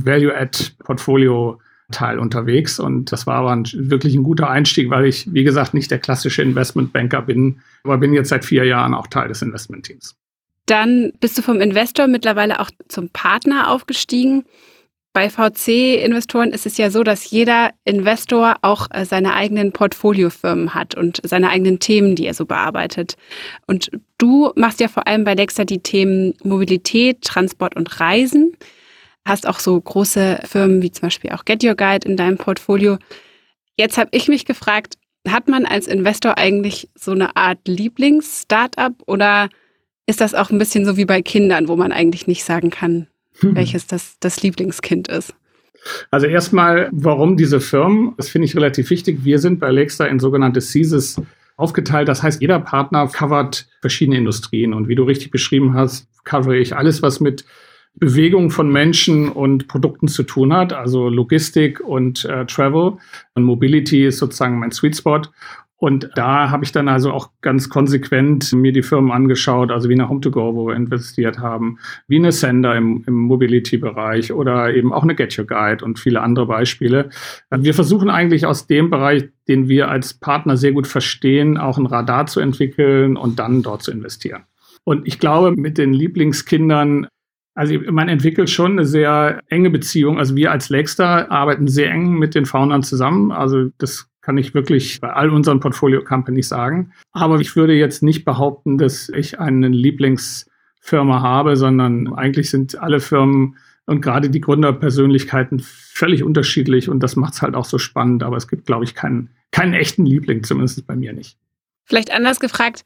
[SPEAKER 4] Value-Add-Portfolio-Teil unterwegs. Und das war aber ein, wirklich ein guter Einstieg, weil ich, wie gesagt, nicht der klassische Investmentbanker bin, aber bin jetzt seit vier Jahren auch Teil des Investmentteams.
[SPEAKER 2] Dann bist du vom Investor mittlerweile auch zum Partner aufgestiegen. Bei V C-Investoren ist es ja so, dass jeder Investor auch seine eigenen Portfoliofirmen hat und seine eigenen Themen, die er so bearbeitet. Und du machst ja vor allem bei Lakestar die Themen Mobilität, Transport und Reisen. Hast auch so große Firmen wie zum Beispiel auch Get Your Guide in deinem Portfolio. Jetzt habe ich mich gefragt, hat man als Investor eigentlich so eine Art Lieblings-Startup oder ist das auch ein bisschen so wie bei Kindern, wo man eigentlich nicht sagen kann, hm. welches das, das Lieblingskind ist?
[SPEAKER 4] Also erstmal, warum diese Firmen? Das finde ich relativ wichtig. Wir sind bei Lakestar in sogenannte C S I S aufgeteilt. Das heißt, jeder Partner covert verschiedene Industrien. Und wie du richtig beschrieben hast, covere ich alles, was mit Bewegung von Menschen und Produkten zu tun hat. Also Logistik und äh, Travel. Und Mobility ist sozusagen mein Sweet Spot. Und da habe ich dann also auch ganz konsequent mir die Firmen angeschaut, also wie eine Home to Go, wo wir investiert haben, wie eine Sender im, im Mobility-Bereich oder eben auch eine Get Your Guide und viele andere Beispiele. Wir versuchen eigentlich aus dem Bereich, den wir als Partner sehr gut verstehen, auch ein Radar zu entwickeln und dann dort zu investieren. Und ich glaube, mit den Lieblingskindern, also man entwickelt schon eine sehr enge Beziehung. Also wir als Lakestar arbeiten sehr eng mit den Foundern zusammen. Also das kann ich wirklich bei all unseren Portfolio-Companies sagen. Aber ich würde jetzt nicht behaupten, dass ich eine Lieblingsfirma habe, sondern eigentlich sind alle Firmen und gerade die Gründerpersönlichkeiten völlig unterschiedlich und das macht es halt auch so spannend. Aber es gibt, glaube ich, keinen, keinen echten Liebling, zumindest bei mir nicht.
[SPEAKER 2] Vielleicht anders gefragt,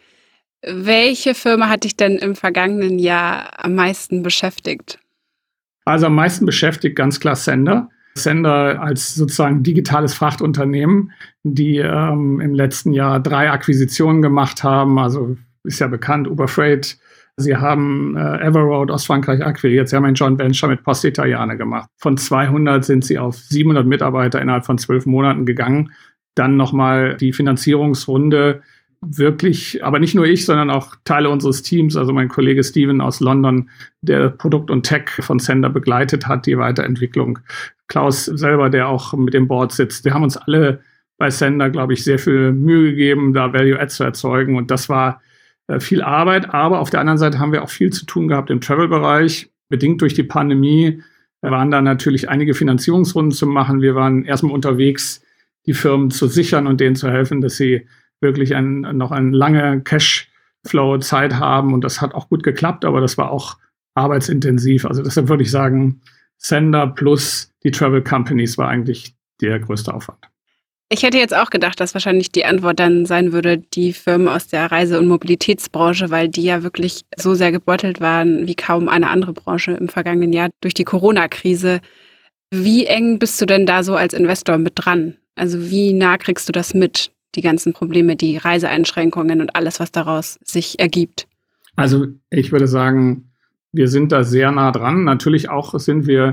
[SPEAKER 2] welche Firma hat dich denn im vergangenen Jahr am meisten beschäftigt?
[SPEAKER 4] Also am meisten beschäftigt ganz klar Sender. Sender als sozusagen digitales Frachtunternehmen, die ähm, im letzten Jahr drei Akquisitionen gemacht haben. Also ist ja bekannt, Uber Freight. Sie haben äh, Everroad aus Frankreich akquiriert. Sie haben ein Joint Venture mit Poste Italiane gemacht. Von zweihundert sind sie auf siebenhundert Mitarbeiter innerhalb von zwölf Monaten gegangen. Dann nochmal die Finanzierungsrunde. Wirklich, aber nicht nur ich, sondern auch Teile unseres Teams, also mein Kollege Steven aus London, der Produkt und Tech von Sender begleitet hat, die Weiterentwicklung. Klaus selber, der auch mit dem Board sitzt. Wir haben uns alle bei Sender, glaube ich, sehr viel Mühe gegeben, da Value-Add zu erzeugen. Und das war äh, viel Arbeit. Aber auf der anderen Seite haben wir auch viel zu tun gehabt im Travel-Bereich. Bedingt durch die Pandemie waren da natürlich einige Finanzierungsrunden zu machen. Wir waren erstmal unterwegs, die Firmen zu sichern und denen zu helfen, dass sie wirklich ein, noch eine lange Cashflow-Zeit haben. Und das hat auch gut geklappt, aber das war auch arbeitsintensiv. Also deshalb würde ich sagen, Sender plus die Travel Companies war eigentlich der größte Aufwand.
[SPEAKER 2] Ich hätte jetzt auch gedacht, dass wahrscheinlich die Antwort dann sein würde, die Firmen aus der Reise- und Mobilitätsbranche, weil die ja wirklich so sehr gebeutelt waren wie kaum eine andere Branche im vergangenen Jahr durch die Corona-Krise. Wie eng bist du denn da so als Investor mit dran? Also wie nah kriegst du das mit? Die ganzen Probleme, die Reiseeinschränkungen und alles, was daraus sich ergibt?
[SPEAKER 4] Also ich würde sagen, wir sind da sehr nah dran. Natürlich auch sind wir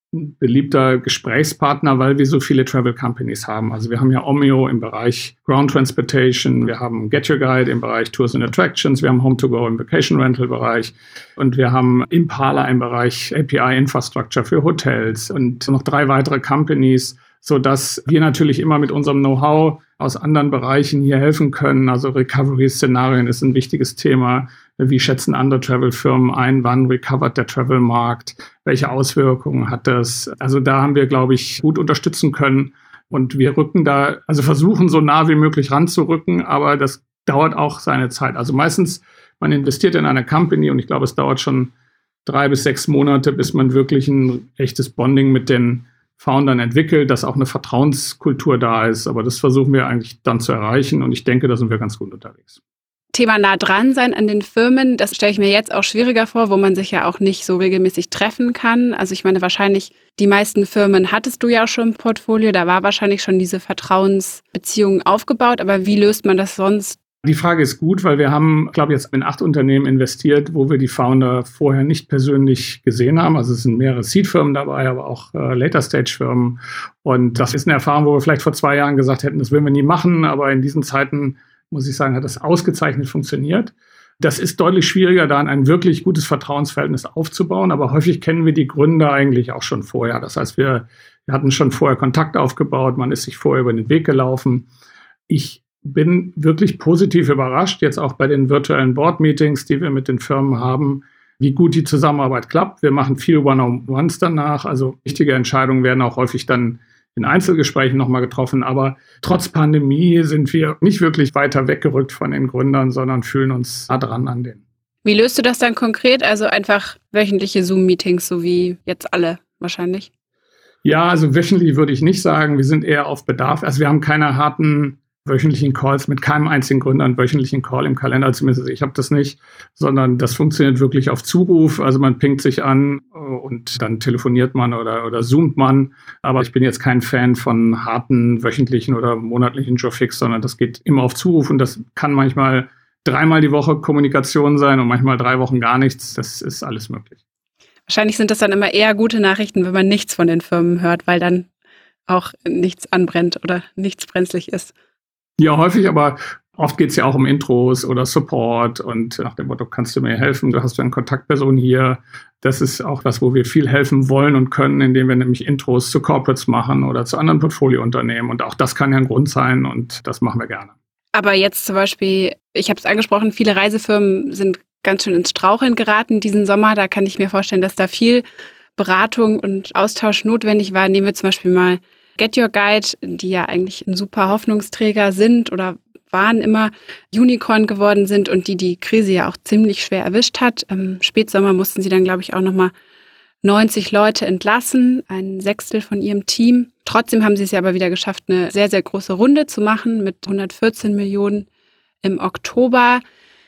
[SPEAKER 4] ein beliebter Gesprächspartner, weil wir so viele Travel Companies haben. Also wir haben ja Omio im Bereich Ground Transportation, wir haben Get Your Guide im Bereich Tours and Attractions, wir haben Home to Go im Vacation Rental Bereich und wir haben Impala im Bereich A P I Infrastructure für Hotels und noch drei weitere Companies, sodass wir natürlich immer mit unserem Know-how aus anderen Bereichen hier helfen können. Also Recovery-Szenarien ist ein wichtiges Thema. Wie schätzen andere Travel-Firmen ein? Wann recovert der Travel-Markt? Welche Auswirkungen hat das? Also da haben wir, glaube ich, gut unterstützen können. Und wir rücken da, also versuchen so nah wie möglich ranzurücken, aber das dauert auch seine Zeit. Also meistens, man investiert in eine Company und ich glaube, es dauert schon drei bis sechs Monate, bis man wirklich ein echtes Bonding mit den Foundern entwickelt, dass auch eine Vertrauenskultur da ist. Aber das versuchen wir eigentlich dann zu erreichen und ich denke, da sind wir ganz gut unterwegs.
[SPEAKER 2] Thema nah dran sein an den Firmen, das stelle ich mir jetzt auch schwieriger vor, wo man sich ja auch nicht so regelmäßig treffen kann. Also ich meine, wahrscheinlich die meisten Firmen hattest du ja auch schon im Portfolio, da war wahrscheinlich schon diese Vertrauensbeziehung aufgebaut, aber wie löst man das sonst?
[SPEAKER 4] Die Frage ist gut, weil wir haben, glaube ich, jetzt in acht Unternehmen investiert, wo wir die Founder vorher nicht persönlich gesehen haben. Also es sind mehrere Seed-Firmen dabei, aber auch äh, Later-Stage-Firmen. Und das ist eine Erfahrung, wo wir vielleicht vor zwei Jahren gesagt hätten, das würden wir nie machen. Aber in diesen Zeiten, muss ich sagen, hat das ausgezeichnet funktioniert. Das ist deutlich schwieriger, da ein wirklich gutes Vertrauensverhältnis aufzubauen. Aber häufig kennen wir die Gründer eigentlich auch schon vorher. Das heißt, wir, wir hatten schon vorher Kontakt aufgebaut. Man ist sich vorher über den Weg gelaufen. Ich bin wirklich positiv überrascht, jetzt auch bei den virtuellen Board-Meetings, die wir mit den Firmen haben, wie gut die Zusammenarbeit klappt. Wir machen viel One-on-Ones danach. Also wichtige Entscheidungen werden auch häufig dann in Einzelgesprächen nochmal getroffen. Aber trotz Pandemie sind wir nicht wirklich weiter weggerückt von den Gründern, sondern fühlen uns nah dran an denen.
[SPEAKER 2] Wie löst du das dann konkret? Also einfach wöchentliche Zoom-Meetings, so wie jetzt alle wahrscheinlich?
[SPEAKER 4] Ja, also wöchentlich würde ich nicht sagen. Wir sind eher auf Bedarf. Also wir haben keine harten wöchentlichen Calls, mit keinem einzigen Gründer einen wöchentlichen Call im Kalender, zumindest ich habe das nicht, sondern das funktioniert wirklich auf Zuruf. Also man pingt sich an und dann telefoniert man oder, oder zoomt man. Aber ich bin jetzt kein Fan von harten wöchentlichen oder monatlichen Jobfix, sondern das geht immer auf Zuruf und das kann manchmal dreimal die Woche Kommunikation sein und manchmal drei Wochen gar nichts. Das ist alles möglich.
[SPEAKER 2] Wahrscheinlich sind das dann immer eher gute Nachrichten, wenn man nichts von den Firmen hört, weil dann auch nichts anbrennt oder nichts brenzlig ist.
[SPEAKER 4] Ja, häufig, aber oft geht es ja auch um Intros oder Support und nach dem Motto, kannst du mir helfen? Du hast ja eine Kontaktperson hier. Das ist auch was, wo wir viel helfen wollen und können, indem wir nämlich Intros zu Corporates machen oder zu anderen Portfoliounternehmen. Und auch das kann ja ein Grund sein und das machen wir gerne.
[SPEAKER 2] Aber jetzt zum Beispiel, ich habe es angesprochen, viele Reisefirmen sind ganz schön ins Straucheln geraten diesen Sommer. Da kann ich mir vorstellen, dass da viel Beratung und Austausch notwendig war. Nehmen wir zum Beispiel mal Get Your Guide, die ja eigentlich ein super Hoffnungsträger sind oder waren immer, Unicorn geworden sind und die die Krise ja auch ziemlich schwer erwischt hat. Im Spätsommer mussten sie dann, glaube ich, auch nochmal neunzig Leute entlassen, ein Sechstel von ihrem Team. Trotzdem haben sie es ja aber wieder geschafft, eine sehr, sehr große Runde zu machen mit hundertvierzehn Millionen im Oktober.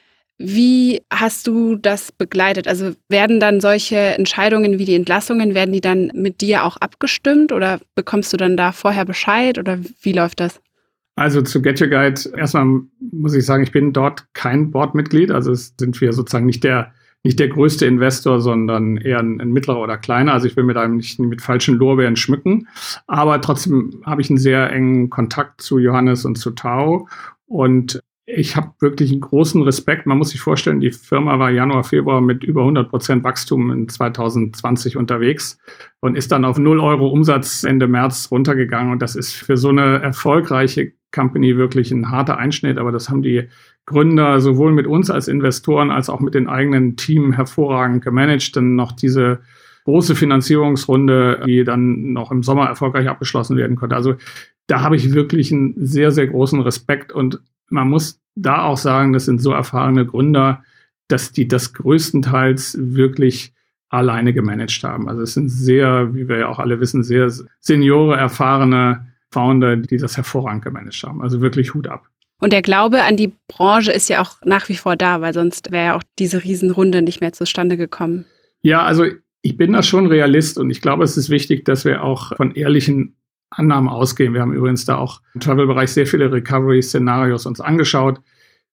[SPEAKER 2] Wie hast du das begleitet? Also werden dann solche Entscheidungen wie die Entlassungen, werden die dann mit dir auch abgestimmt oder bekommst du dann da vorher Bescheid oder wie läuft das?
[SPEAKER 4] Also zu Get Your Guide, erstmal muss ich sagen, ich bin dort kein Boardmitglied. Also es sind wir sozusagen nicht der, nicht der größte Investor, sondern eher ein, ein mittlerer oder kleiner. Also ich will mir da nicht mit falschen Lorbeeren schmücken. Aber trotzdem habe ich einen sehr engen Kontakt zu Johannes und zu Tao und ich habe wirklich einen großen Respekt. Man muss sich vorstellen, die Firma war Januar, Februar mit über hundert Prozent Wachstum in zwanzig zwanzig unterwegs und ist dann auf null Euro Umsatz Ende März runtergegangen. Und das ist für so eine erfolgreiche Company wirklich ein harter Einschnitt. Aber das haben die Gründer sowohl mit uns als Investoren als auch mit den eigenen Team hervorragend gemanagt. Dann noch diese große Finanzierungsrunde, die dann noch im Sommer erfolgreich abgeschlossen werden konnte. Also da habe ich wirklich einen sehr, sehr großen Respekt und man muss da auch sagen, das sind so erfahrene Gründer, dass die das größtenteils wirklich alleine gemanagt haben. Also es sind sehr, wie wir ja auch alle wissen, sehr seniore, erfahrene Founder, die das hervorragend gemanagt haben. Also wirklich Hut ab.
[SPEAKER 2] Und der Glaube an die Branche ist ja auch nach wie vor da, weil sonst wäre ja auch diese Riesenrunde nicht mehr zustande gekommen.
[SPEAKER 4] Ja, also ich bin da schon Realist und ich glaube, es ist wichtig, dass wir auch von ehrlichen Annahmen ausgehen. Wir haben übrigens da auch im Travel-Bereich sehr viele Recovery-Szenarios uns angeschaut.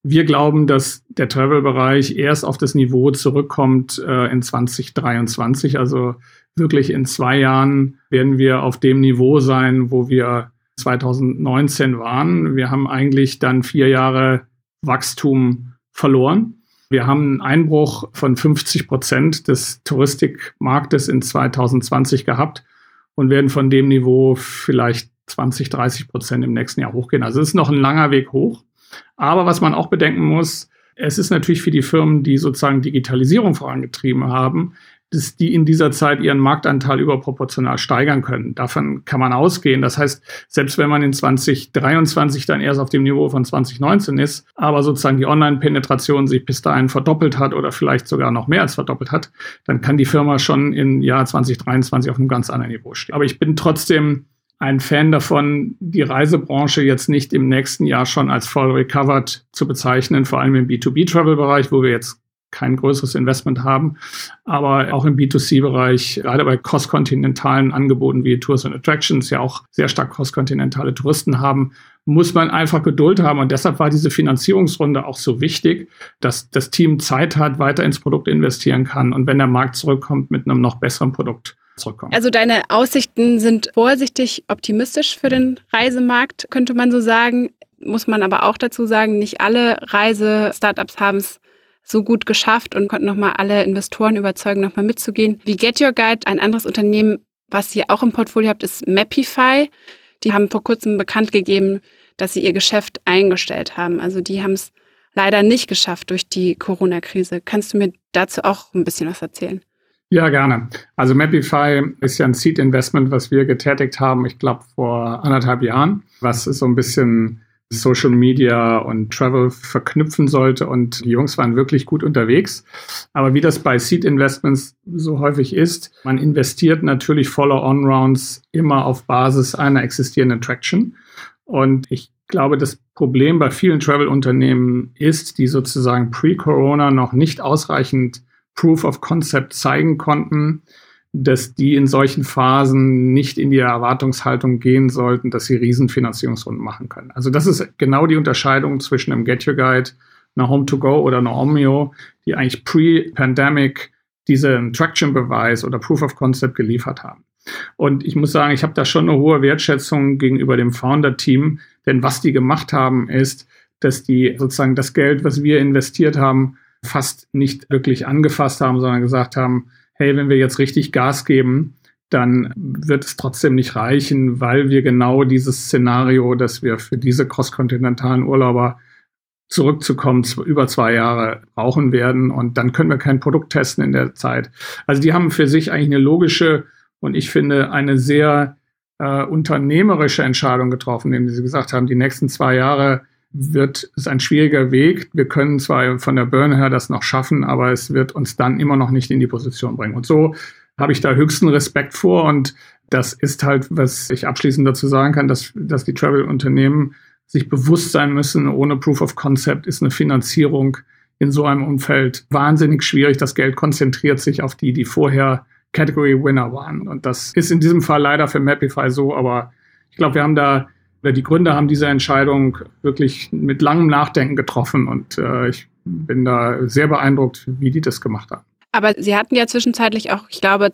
[SPEAKER 4] Wir glauben, dass der Travel-Bereich erst auf das Niveau zurückkommt äh, in zwanzig dreiundzwanzig. Also wirklich in zwei Jahren werden wir auf dem Niveau sein, wo wir zwanzig neunzehn waren. Wir haben eigentlich dann vier Jahre Wachstum verloren. Wir haben einen Einbruch von fünfzig Prozent des Touristikmarktes in zwanzig zwanzig gehabt und werden von dem Niveau vielleicht zwanzig, dreißig Prozent im nächsten Jahr hochgehen. Also es ist noch ein langer Weg hoch. Aber was man auch bedenken muss, es ist natürlich für die Firmen, die sozusagen Digitalisierung vorangetrieben haben, dass die in dieser Zeit ihren Marktanteil überproportional steigern können. Davon kann man ausgehen. Das heißt, selbst wenn man in zwanzig dreiundzwanzig dann erst auf dem Niveau von zwanzig neunzehn ist, aber sozusagen die Online-Penetration sich bis dahin verdoppelt hat oder vielleicht sogar noch mehr als verdoppelt hat, dann kann die Firma schon im Jahr zwanzig dreiundzwanzig auf einem ganz anderen Niveau stehen. Aber ich bin trotzdem ein Fan davon, die Reisebranche jetzt nicht im nächsten Jahr schon als voll recovered zu bezeichnen, vor allem im B zwei B-Travel-Bereich, wo wir jetzt kein größeres Investment haben, aber auch im B zwei C-Bereich, gerade bei cross-kontinentalen Angeboten wie Tours and Attractions, ja auch sehr stark cross-kontinentale Touristen haben, muss man einfach Geduld haben. Und deshalb war diese Finanzierungsrunde auch so wichtig, dass das Team Zeit hat, weiter ins Produkt investieren kann und wenn der Markt zurückkommt, mit einem noch besseren Produkt zurückkommt.
[SPEAKER 2] Also deine Aussichten sind vorsichtig optimistisch für den Reisemarkt, könnte man so sagen. Muss man aber auch dazu sagen, nicht alle Reise-Startups haben es so gut geschafft und konnten nochmal alle Investoren überzeugen, nochmal mitzugehen. Wie Get Your Guide, ein anderes Unternehmen, was ihr auch im Portfolio habt, ist Mapify. Die haben vor kurzem bekannt gegeben, dass sie ihr Geschäft eingestellt haben. Also die haben es leider nicht geschafft durch die Corona-Krise. Kannst du mir dazu auch ein bisschen was erzählen?
[SPEAKER 4] Ja, gerne. Also Mapify ist ja ein Seed-Investment, was wir getätigt haben, ich glaube vor anderthalb Jahren, was so ein bisschen Social Media und Travel verknüpfen sollte und die Jungs waren wirklich gut unterwegs. Aber wie das bei Seed Investments so häufig ist, man investiert natürlich Follow-on-Rounds immer auf Basis einer existierenden Traction. Und ich glaube, das Problem bei vielen Travel-Unternehmen ist, die sozusagen pre-Corona noch nicht ausreichend Proof of Concept zeigen konnten, dass die in solchen Phasen nicht in die Erwartungshaltung gehen sollten, dass sie Riesenfinanzierungsrunden machen können. Also das ist genau die Unterscheidung zwischen einem Get Your Guide, einer Home to Go oder einer Omio, die eigentlich pre-Pandemic diesen Traction-Beweis oder Proof of Concept geliefert haben. Und ich muss sagen, ich habe da schon eine hohe Wertschätzung gegenüber dem Founder-Team, denn was die gemacht haben, ist, dass die sozusagen das Geld, was wir investiert haben, fast nicht wirklich angefasst haben, sondern gesagt haben, hey, wenn wir jetzt richtig Gas geben, dann wird es trotzdem nicht reichen, weil wir genau dieses Szenario, dass wir für diese cross-kontinentalen Urlauber zurückzukommen, über zwei Jahre brauchen werden und dann können wir kein Produkt testen in der Zeit. Also die haben für sich eigentlich eine logische und ich finde eine sehr äh, unternehmerische Entscheidung getroffen, indem sie gesagt haben, die nächsten zwei Jahre wird es ein schwieriger Weg. Wir können zwar von der Burn her das noch schaffen, aber es wird uns dann immer noch nicht in die Position bringen. Und so habe ich da höchsten Respekt vor. Und das ist halt, was ich abschließend dazu sagen kann, dass, dass die Travel-Unternehmen sich bewusst sein müssen, ohne Proof of Concept ist eine Finanzierung in so einem Umfeld wahnsinnig schwierig. Das Geld konzentriert sich auf die, die vorher Category Winner waren. Und das ist in diesem Fall leider für Mapify so, aber ich glaube, wir haben da oder die Gründer haben diese Entscheidung wirklich mit langem Nachdenken getroffen und äh, ich bin da sehr beeindruckt, wie die das gemacht haben.
[SPEAKER 2] Aber sie hatten ja zwischenzeitlich auch, ich glaube,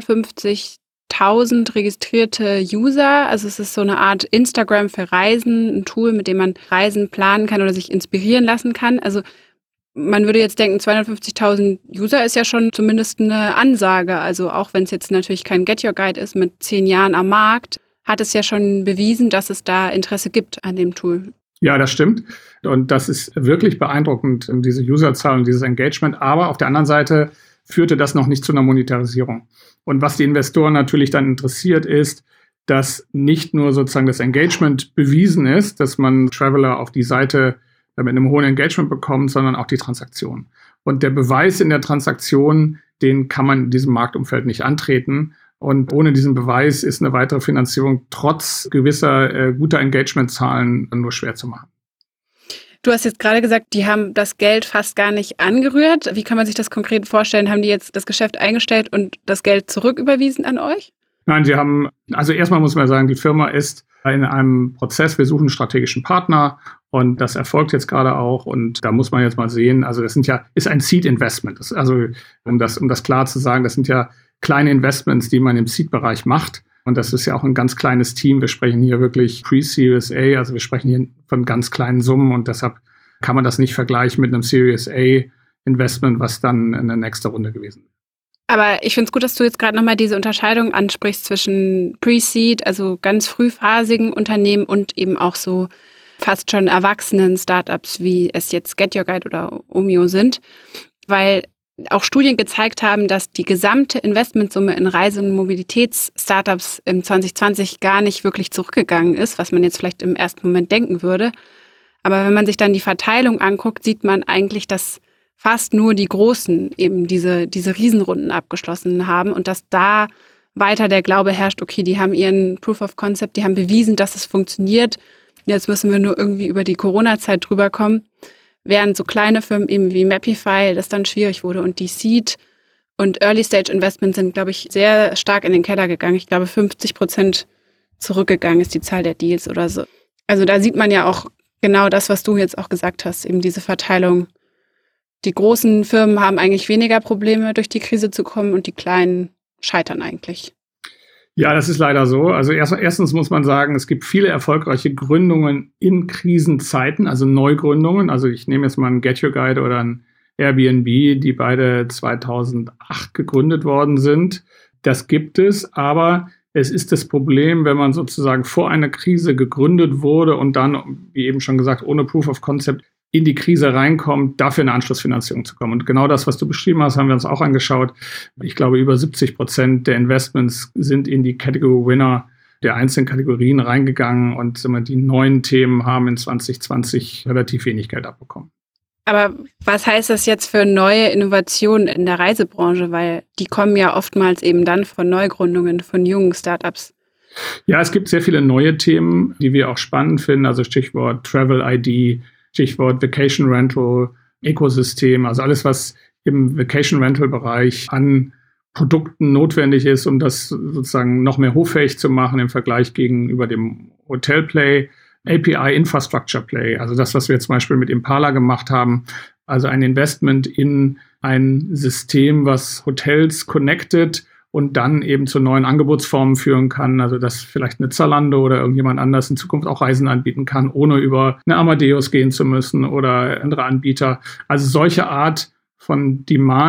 [SPEAKER 2] zweihundertfünfzigtausend registrierte User. Also es ist so eine Art Instagram für Reisen, ein Tool, mit dem man Reisen planen kann oder sich inspirieren lassen kann. Also man würde jetzt denken, zweihundertfünfzigtausend User ist ja schon zumindest eine Ansage. Also auch wenn es jetzt natürlich kein Get Your Guide ist mit zehn Jahren am Markt, hat es ja schon bewiesen, dass es da Interesse gibt an dem Tool.
[SPEAKER 4] Ja, das stimmt. Und das ist wirklich beeindruckend, diese Userzahl und dieses Engagement. Aber auf der anderen Seite führte das noch nicht zu einer Monetarisierung. Und was die Investoren natürlich dann interessiert, ist, dass nicht nur sozusagen das Engagement bewiesen ist, dass man Traveler auf die Seite mit einem hohen Engagement bekommt, sondern auch die Transaktion. Und der Beweis in der Transaktion, den kann man in diesem Marktumfeld nicht antreten. Und ohne diesen Beweis ist eine weitere Finanzierung trotz gewisser äh, guter Engagement-Zahlen nur schwer zu machen.
[SPEAKER 2] Du hast jetzt gerade gesagt, die haben das Geld fast gar nicht angerührt. Wie kann man sich das konkret vorstellen? Haben die jetzt das Geschäft eingestellt und das Geld zurücküberwiesen an euch?
[SPEAKER 4] Nein, Sie haben, also erstmal muss man sagen, die Firma ist in einem Prozess, wir suchen einen strategischen Partner und das erfolgt jetzt gerade auch und da muss man jetzt mal sehen, also das sind ja, ist ein Seed-Investment. Das, also um das, um das klar zu sagen, das sind ja kleine Investments, die man im Seed-Bereich macht und das ist ja auch ein ganz kleines Team. Wir sprechen hier wirklich Pre-Series A, also wir sprechen hier von ganz kleinen Summen und deshalb kann man das nicht vergleichen mit einem Series A-Investment, was dann in der nächsten Runde gewesen ist.
[SPEAKER 2] Aber ich finde es gut, dass du jetzt gerade nochmal diese Unterscheidung ansprichst zwischen Pre-Seed, also ganz frühphasigen Unternehmen und eben auch so fast schon erwachsenen Startups, wie es jetzt Get Your Guide oder Omio sind, weil auch Studien gezeigt haben, dass die gesamte Investmentsumme in Reise- und Mobilitäts-Startups im zwanzig zwanzig gar nicht wirklich zurückgegangen ist, was man jetzt vielleicht im ersten Moment denken würde. Aber wenn man sich dann die Verteilung anguckt, sieht man eigentlich, dass fast nur die Großen eben diese, diese Riesenrunden abgeschlossen haben und dass da weiter der Glaube herrscht, okay, die haben ihren Proof of Concept, die haben bewiesen, dass es funktioniert. Jetzt müssen wir nur irgendwie über die Corona-Zeit drüber kommen, während so kleine Firmen eben wie Mapify das dann schwierig wurde und die Seed und Early-Stage-Investments sind, glaube ich, sehr stark in den Keller gegangen. Ich glaube, fünfzig Prozent zurückgegangen ist die Zahl der Deals oder so. Also da sieht man ja auch genau das, was du jetzt auch gesagt hast, eben diese Verteilung. Die großen Firmen haben eigentlich weniger Probleme, durch die Krise zu kommen und die kleinen scheitern eigentlich.
[SPEAKER 4] Ja, das ist leider so. Also erst, erstens muss man sagen, es gibt viele erfolgreiche Gründungen in Krisenzeiten, also Neugründungen. Also ich nehme jetzt mal einen Get Your Guide oder ein Airbnb, die beide zweitausendacht gegründet worden sind. Das gibt es, aber es ist das Problem, wenn man sozusagen vor einer Krise gegründet wurde und dann, wie eben schon gesagt, ohne Proof of Concept in die Krise reinkommt, dafür eine Anschlussfinanzierung zu kommen. Und genau das, was du beschrieben hast, haben wir uns auch angeschaut. Ich glaube, über siebzig Prozent der Investments sind in die Category Winner der einzelnen Kategorien reingegangen und sagen wir, die neuen Themen haben in zwanzig zwanzig relativ wenig Geld abbekommen.
[SPEAKER 2] Aber was heißt das jetzt für neue Innovationen in der Reisebranche? Weil die kommen ja oftmals eben dann von Neugründungen, von jungen Startups.
[SPEAKER 4] Ja, es gibt sehr viele neue Themen, die wir auch spannend finden. Also Stichwort Travel I D, Stichwort Vacation Rental, Ökosystem, also alles, was im Vacation Rental Bereich an Produkten notwendig ist, um das sozusagen noch mehr hoffähig zu machen im Vergleich gegenüber dem Hotel Play, A P I Infrastructure Play, also das, was wir zum Beispiel mit Impala gemacht haben, also ein Investment in ein System, was Hotels connected und dann eben zu neuen Angebotsformen führen kann, also dass vielleicht eine Zalando oder irgendjemand anders in Zukunft auch Reisen anbieten kann, ohne über eine Amadeus gehen zu müssen oder andere Anbieter. Also solche Art von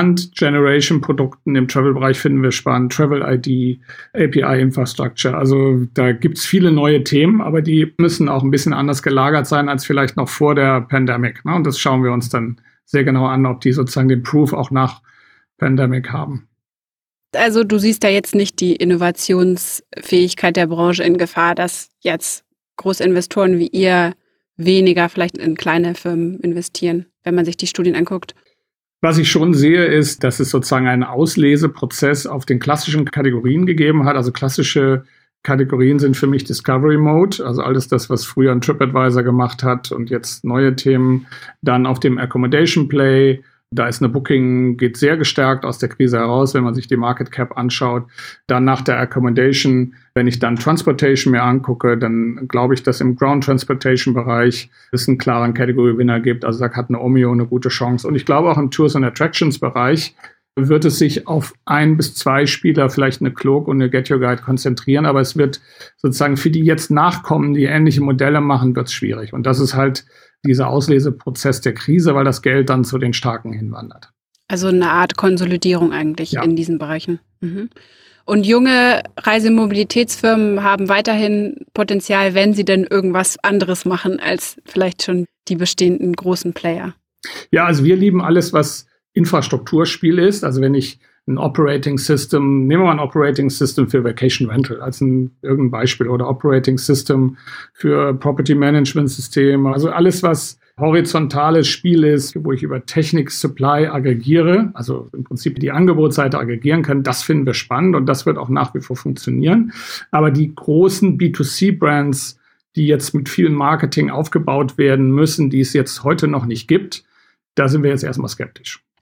[SPEAKER 4] Demand-Generation-Produkten im Travel-Bereich finden wir spannend. Travel I D, A P I-Infrastructure. Also da gibt's viele neue Themen, aber die müssen auch ein bisschen anders gelagert sein als vielleicht noch vor der Pandemic. Und das schauen wir uns dann sehr genau an, ob die sozusagen den Proof auch nach Pandemic haben.
[SPEAKER 2] Also du siehst da jetzt nicht die Innovationsfähigkeit der Branche in Gefahr, dass jetzt Großinvestoren wie ihr weniger vielleicht in kleine Firmen investieren, wenn man sich die Studien anguckt?
[SPEAKER 4] Was ich schon sehe, ist, dass es sozusagen einen Ausleseprozess auf den klassischen Kategorien gegeben hat. Also klassische Kategorien sind für mich Discovery Mode, also alles das, was früher ein TripAdvisor gemacht hat und jetzt neue Themen. Dann auf dem Accommodation Play, da ist eine Booking, geht sehr gestärkt aus der Krise heraus, wenn man sich die Market Cap anschaut. Dann nach der Accommodation, wenn ich dann Transportation mir angucke, dann glaube ich, dass im Ground Transportation Bereich es einen klaren Category Winner gibt. Also da hat eine Omio eine gute Chance. Und ich glaube auch im Tours and Attractions Bereich wird es sich auf ein bis zwei Spieler, vielleicht eine Klook und eine Get Your Guide konzentrieren. Aber es wird sozusagen für die jetzt nachkommen, die ähnliche Modelle machen, wird es schwierig. Und das ist halt dieser Ausleseprozess der Krise, weil das Geld dann zu den Starken hinwandert.
[SPEAKER 2] Also eine Art Konsolidierung eigentlich
[SPEAKER 4] ja.
[SPEAKER 2] in diesen Bereichen. Mhm. Und junge Reisemobilitätsfirmen haben weiterhin Potenzial, wenn sie denn irgendwas anderes machen als vielleicht schon die bestehenden großen Player.
[SPEAKER 4] Ja, also wir lieben alles, was Infrastrukturspiel ist. Also wenn ich ein Operating System, nehmen wir mal ein Operating System für Vacation Rental als ein irgendein Beispiel oder Operating System für Property Management Systeme. Also alles, was horizontales Spiel ist, wo ich über Technik Supply aggregiere, also im Prinzip die Angebotsseite aggregieren kann, das finden wir spannend und das wird auch nach wie vor funktionieren. Aber die großen B zwei C Brands, die jetzt mit viel Marketing aufgebaut werden müssen, die es jetzt heute noch nicht gibt, da sind wir jetzt erstmal skeptisch.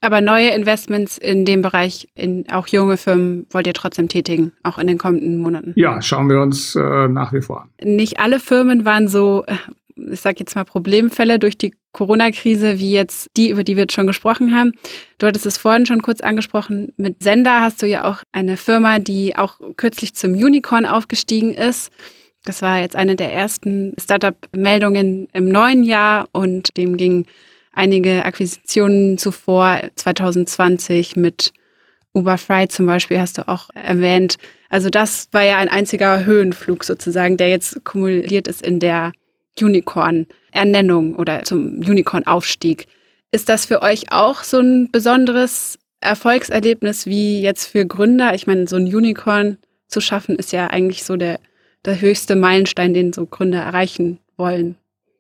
[SPEAKER 2] Aber neue Investments in dem Bereich, in auch junge Firmen, wollt ihr trotzdem tätigen, auch in den kommenden Monaten?
[SPEAKER 4] Ja, schauen wir uns äh, nach wie vor an.
[SPEAKER 2] Nicht alle Firmen waren so, ich sage jetzt mal Problemfälle durch die Corona-Krise, wie jetzt die, über die wir jetzt schon gesprochen haben. Du hattest es vorhin schon kurz angesprochen. Mit Sennder hast du ja auch eine Firma, die auch kürzlich zum Unicorn aufgestiegen ist. Das war jetzt eine der ersten Startup-Meldungen im neuen Jahr und dem ging einige Akquisitionen zuvor, zwanzig zwanzig mit Uberfreight zum Beispiel hast du auch erwähnt. Also das war ja ein einziger Höhenflug sozusagen, der jetzt kumuliert ist in der Unicorn-Ernennung oder zum Unicorn-Aufstieg. Ist das für euch auch so ein besonderes Erfolgserlebnis wie jetzt für Gründer? Ich meine, so ein Unicorn zu schaffen ist ja eigentlich so der, der höchste Meilenstein, den so Gründer erreichen wollen.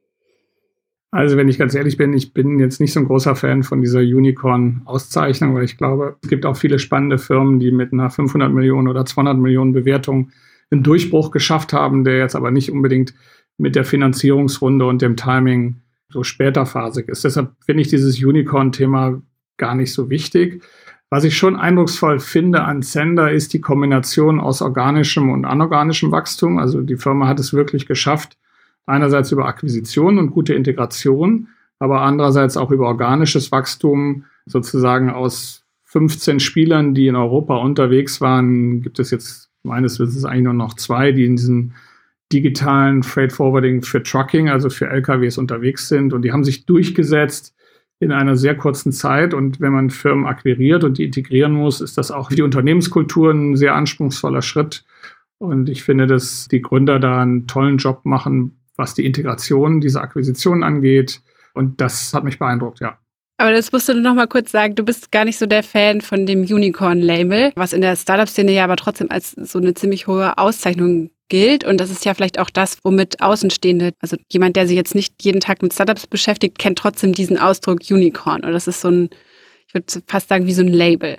[SPEAKER 4] Also wenn ich ganz ehrlich bin, ich bin jetzt nicht so ein großer Fan von dieser Unicorn-Auszeichnung, weil ich glaube, es gibt auch viele spannende Firmen, die mit einer fünfhundert Millionen oder zweihundert Millionen Bewertung einen Durchbruch geschafft haben, der jetzt aber nicht unbedingt mit der Finanzierungsrunde und dem Timing so späterphasig ist. Deshalb finde ich dieses Unicorn-Thema gar nicht so wichtig. Was ich schon eindrucksvoll finde an Sennder ist die Kombination aus organischem und anorganischem Wachstum. Also die Firma hat es wirklich geschafft, einerseits über Akquisition und gute Integration, aber andererseits auch über organisches Wachstum, sozusagen aus fünfzehn Spielern, die in Europa unterwegs waren, gibt es jetzt meines Wissens eigentlich nur noch zwei, die in diesem digitalen Freight Forwarding für Trucking, also für L K Ws unterwegs sind. Und die haben sich durchgesetzt in einer sehr kurzen Zeit. Und wenn man Firmen akquiriert und die integrieren muss, ist das auch für die Unternehmenskultur ein sehr anspruchsvoller Schritt. Und ich finde, dass die Gründer da einen tollen Job machen, was die Integration dieser Akquisitionen angeht. Und das hat mich beeindruckt, ja.
[SPEAKER 2] Aber das musst du noch mal kurz sagen, du bist gar nicht so der Fan von dem Unicorn-Label, was in der Startup-Szene ja aber trotzdem als so eine ziemlich hohe Auszeichnung gilt. Und das ist ja vielleicht auch das, womit Außenstehende, also jemand, der sich jetzt nicht jeden Tag mit Startups beschäftigt, kennt trotzdem diesen Ausdruck Unicorn. Und das ist so ein, ich würde fast sagen, wie so ein Label.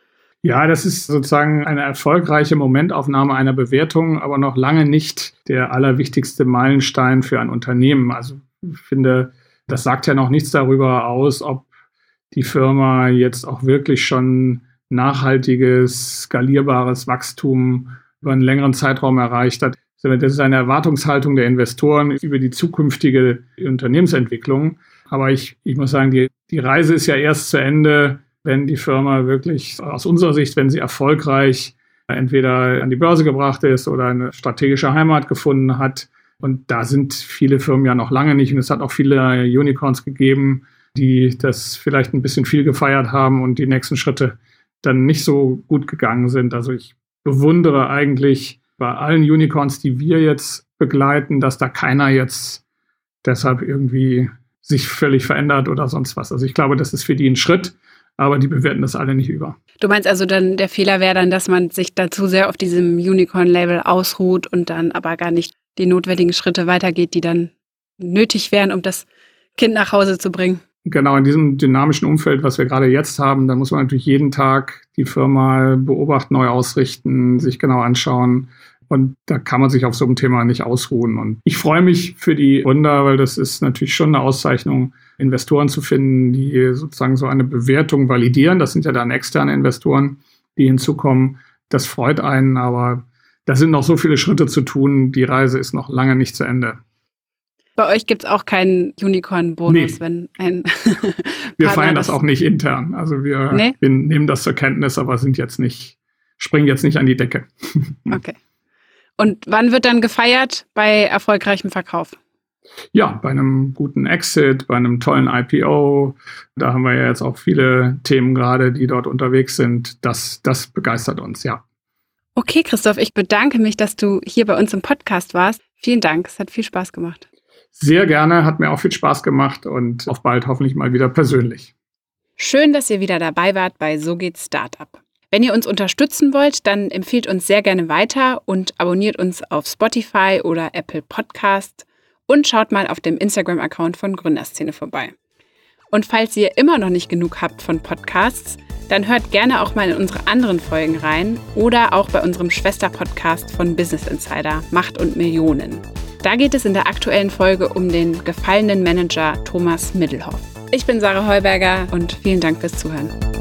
[SPEAKER 4] Ja, das ist sozusagen eine erfolgreiche Momentaufnahme einer Bewertung, aber noch lange nicht der allerwichtigste Meilenstein für ein Unternehmen. Also ich finde, das sagt ja noch nichts darüber aus, ob die Firma jetzt auch wirklich schon nachhaltiges, skalierbares Wachstum über einen längeren Zeitraum erreicht hat. Das ist eine Erwartungshaltung der Investoren über die zukünftige Unternehmensentwicklung. Aber ich, ich muss sagen, die, die Reise ist ja erst zu Ende, wenn die Firma wirklich aus unserer Sicht, wenn sie erfolgreich entweder an die Börse gebracht ist oder eine strategische Heimat gefunden hat. Und da sind viele Firmen ja noch lange nicht. Und es hat auch viele Unicorns gegeben, die das vielleicht ein bisschen viel gefeiert haben und die nächsten Schritte dann nicht so gut gegangen sind. Also ich bewundere eigentlich bei allen Unicorns, die wir jetzt begleiten, dass da keiner jetzt deshalb irgendwie sich völlig verändert oder sonst was. Also ich glaube, das ist für die ein Schritt, aber die bewerten das alle nicht über.
[SPEAKER 2] Du meinst also dann, der Fehler wäre dann, dass man sich da zu sehr auf diesem Unicorn-Label ausruht und dann aber gar nicht die notwendigen Schritte weitergeht, die dann nötig wären, um das Kind nach Hause zu bringen.
[SPEAKER 4] Genau, in diesem dynamischen Umfeld, was wir gerade jetzt haben, da muss man natürlich jeden Tag die Firma beobachten, neu ausrichten, sich genau anschauen. Und da kann man sich auf so einem Thema nicht ausruhen. Und ich freue mich für die Gründer, weil das ist natürlich schon eine Auszeichnung, Investoren zu finden, die sozusagen so eine Bewertung validieren. Das sind ja dann externe Investoren, die hinzukommen. Das freut einen, aber da sind noch so viele Schritte zu tun. Die Reise ist noch lange nicht zu Ende.
[SPEAKER 2] Bei euch gibt es auch keinen Unicorn-Bonus, nee. wenn ein
[SPEAKER 4] Wir feiern das auch nicht intern. Also wir, nee? wir nehmen das zur Kenntnis, aber sind jetzt nicht, springen jetzt nicht an die Decke.
[SPEAKER 2] Okay. Und wann wird dann gefeiert? Bei erfolgreichem Verkauf?
[SPEAKER 4] Ja, bei einem guten Exit, bei einem tollen I P O. Da haben wir ja jetzt auch viele Themen gerade, die dort unterwegs sind. Das, das begeistert uns, ja.
[SPEAKER 2] Okay, Christoph, ich bedanke mich, dass du hier bei uns im Podcast warst. Vielen Dank, es hat viel Spaß gemacht.
[SPEAKER 4] Sehr gerne, hat mir auch viel Spaß gemacht und auf bald hoffentlich mal wieder persönlich.
[SPEAKER 2] Schön, dass ihr wieder dabei wart bei So geht's Startup. Wenn ihr uns unterstützen wollt, dann empfehlt uns sehr gerne weiter und abonniert uns auf Spotify oder Apple Podcast und schaut mal auf dem Instagram-Account von Gründerszene vorbei. Und falls ihr immer noch nicht genug habt von Podcasts, dann hört gerne auch mal in unsere anderen Folgen rein oder auch bei unserem Schwester-Podcast von Business Insider, Macht und Millionen. Da geht es in der aktuellen Folge um den gefallenen Manager Thomas Middelhoff. Ich bin Sarah Heuberger und vielen Dank fürs Zuhören.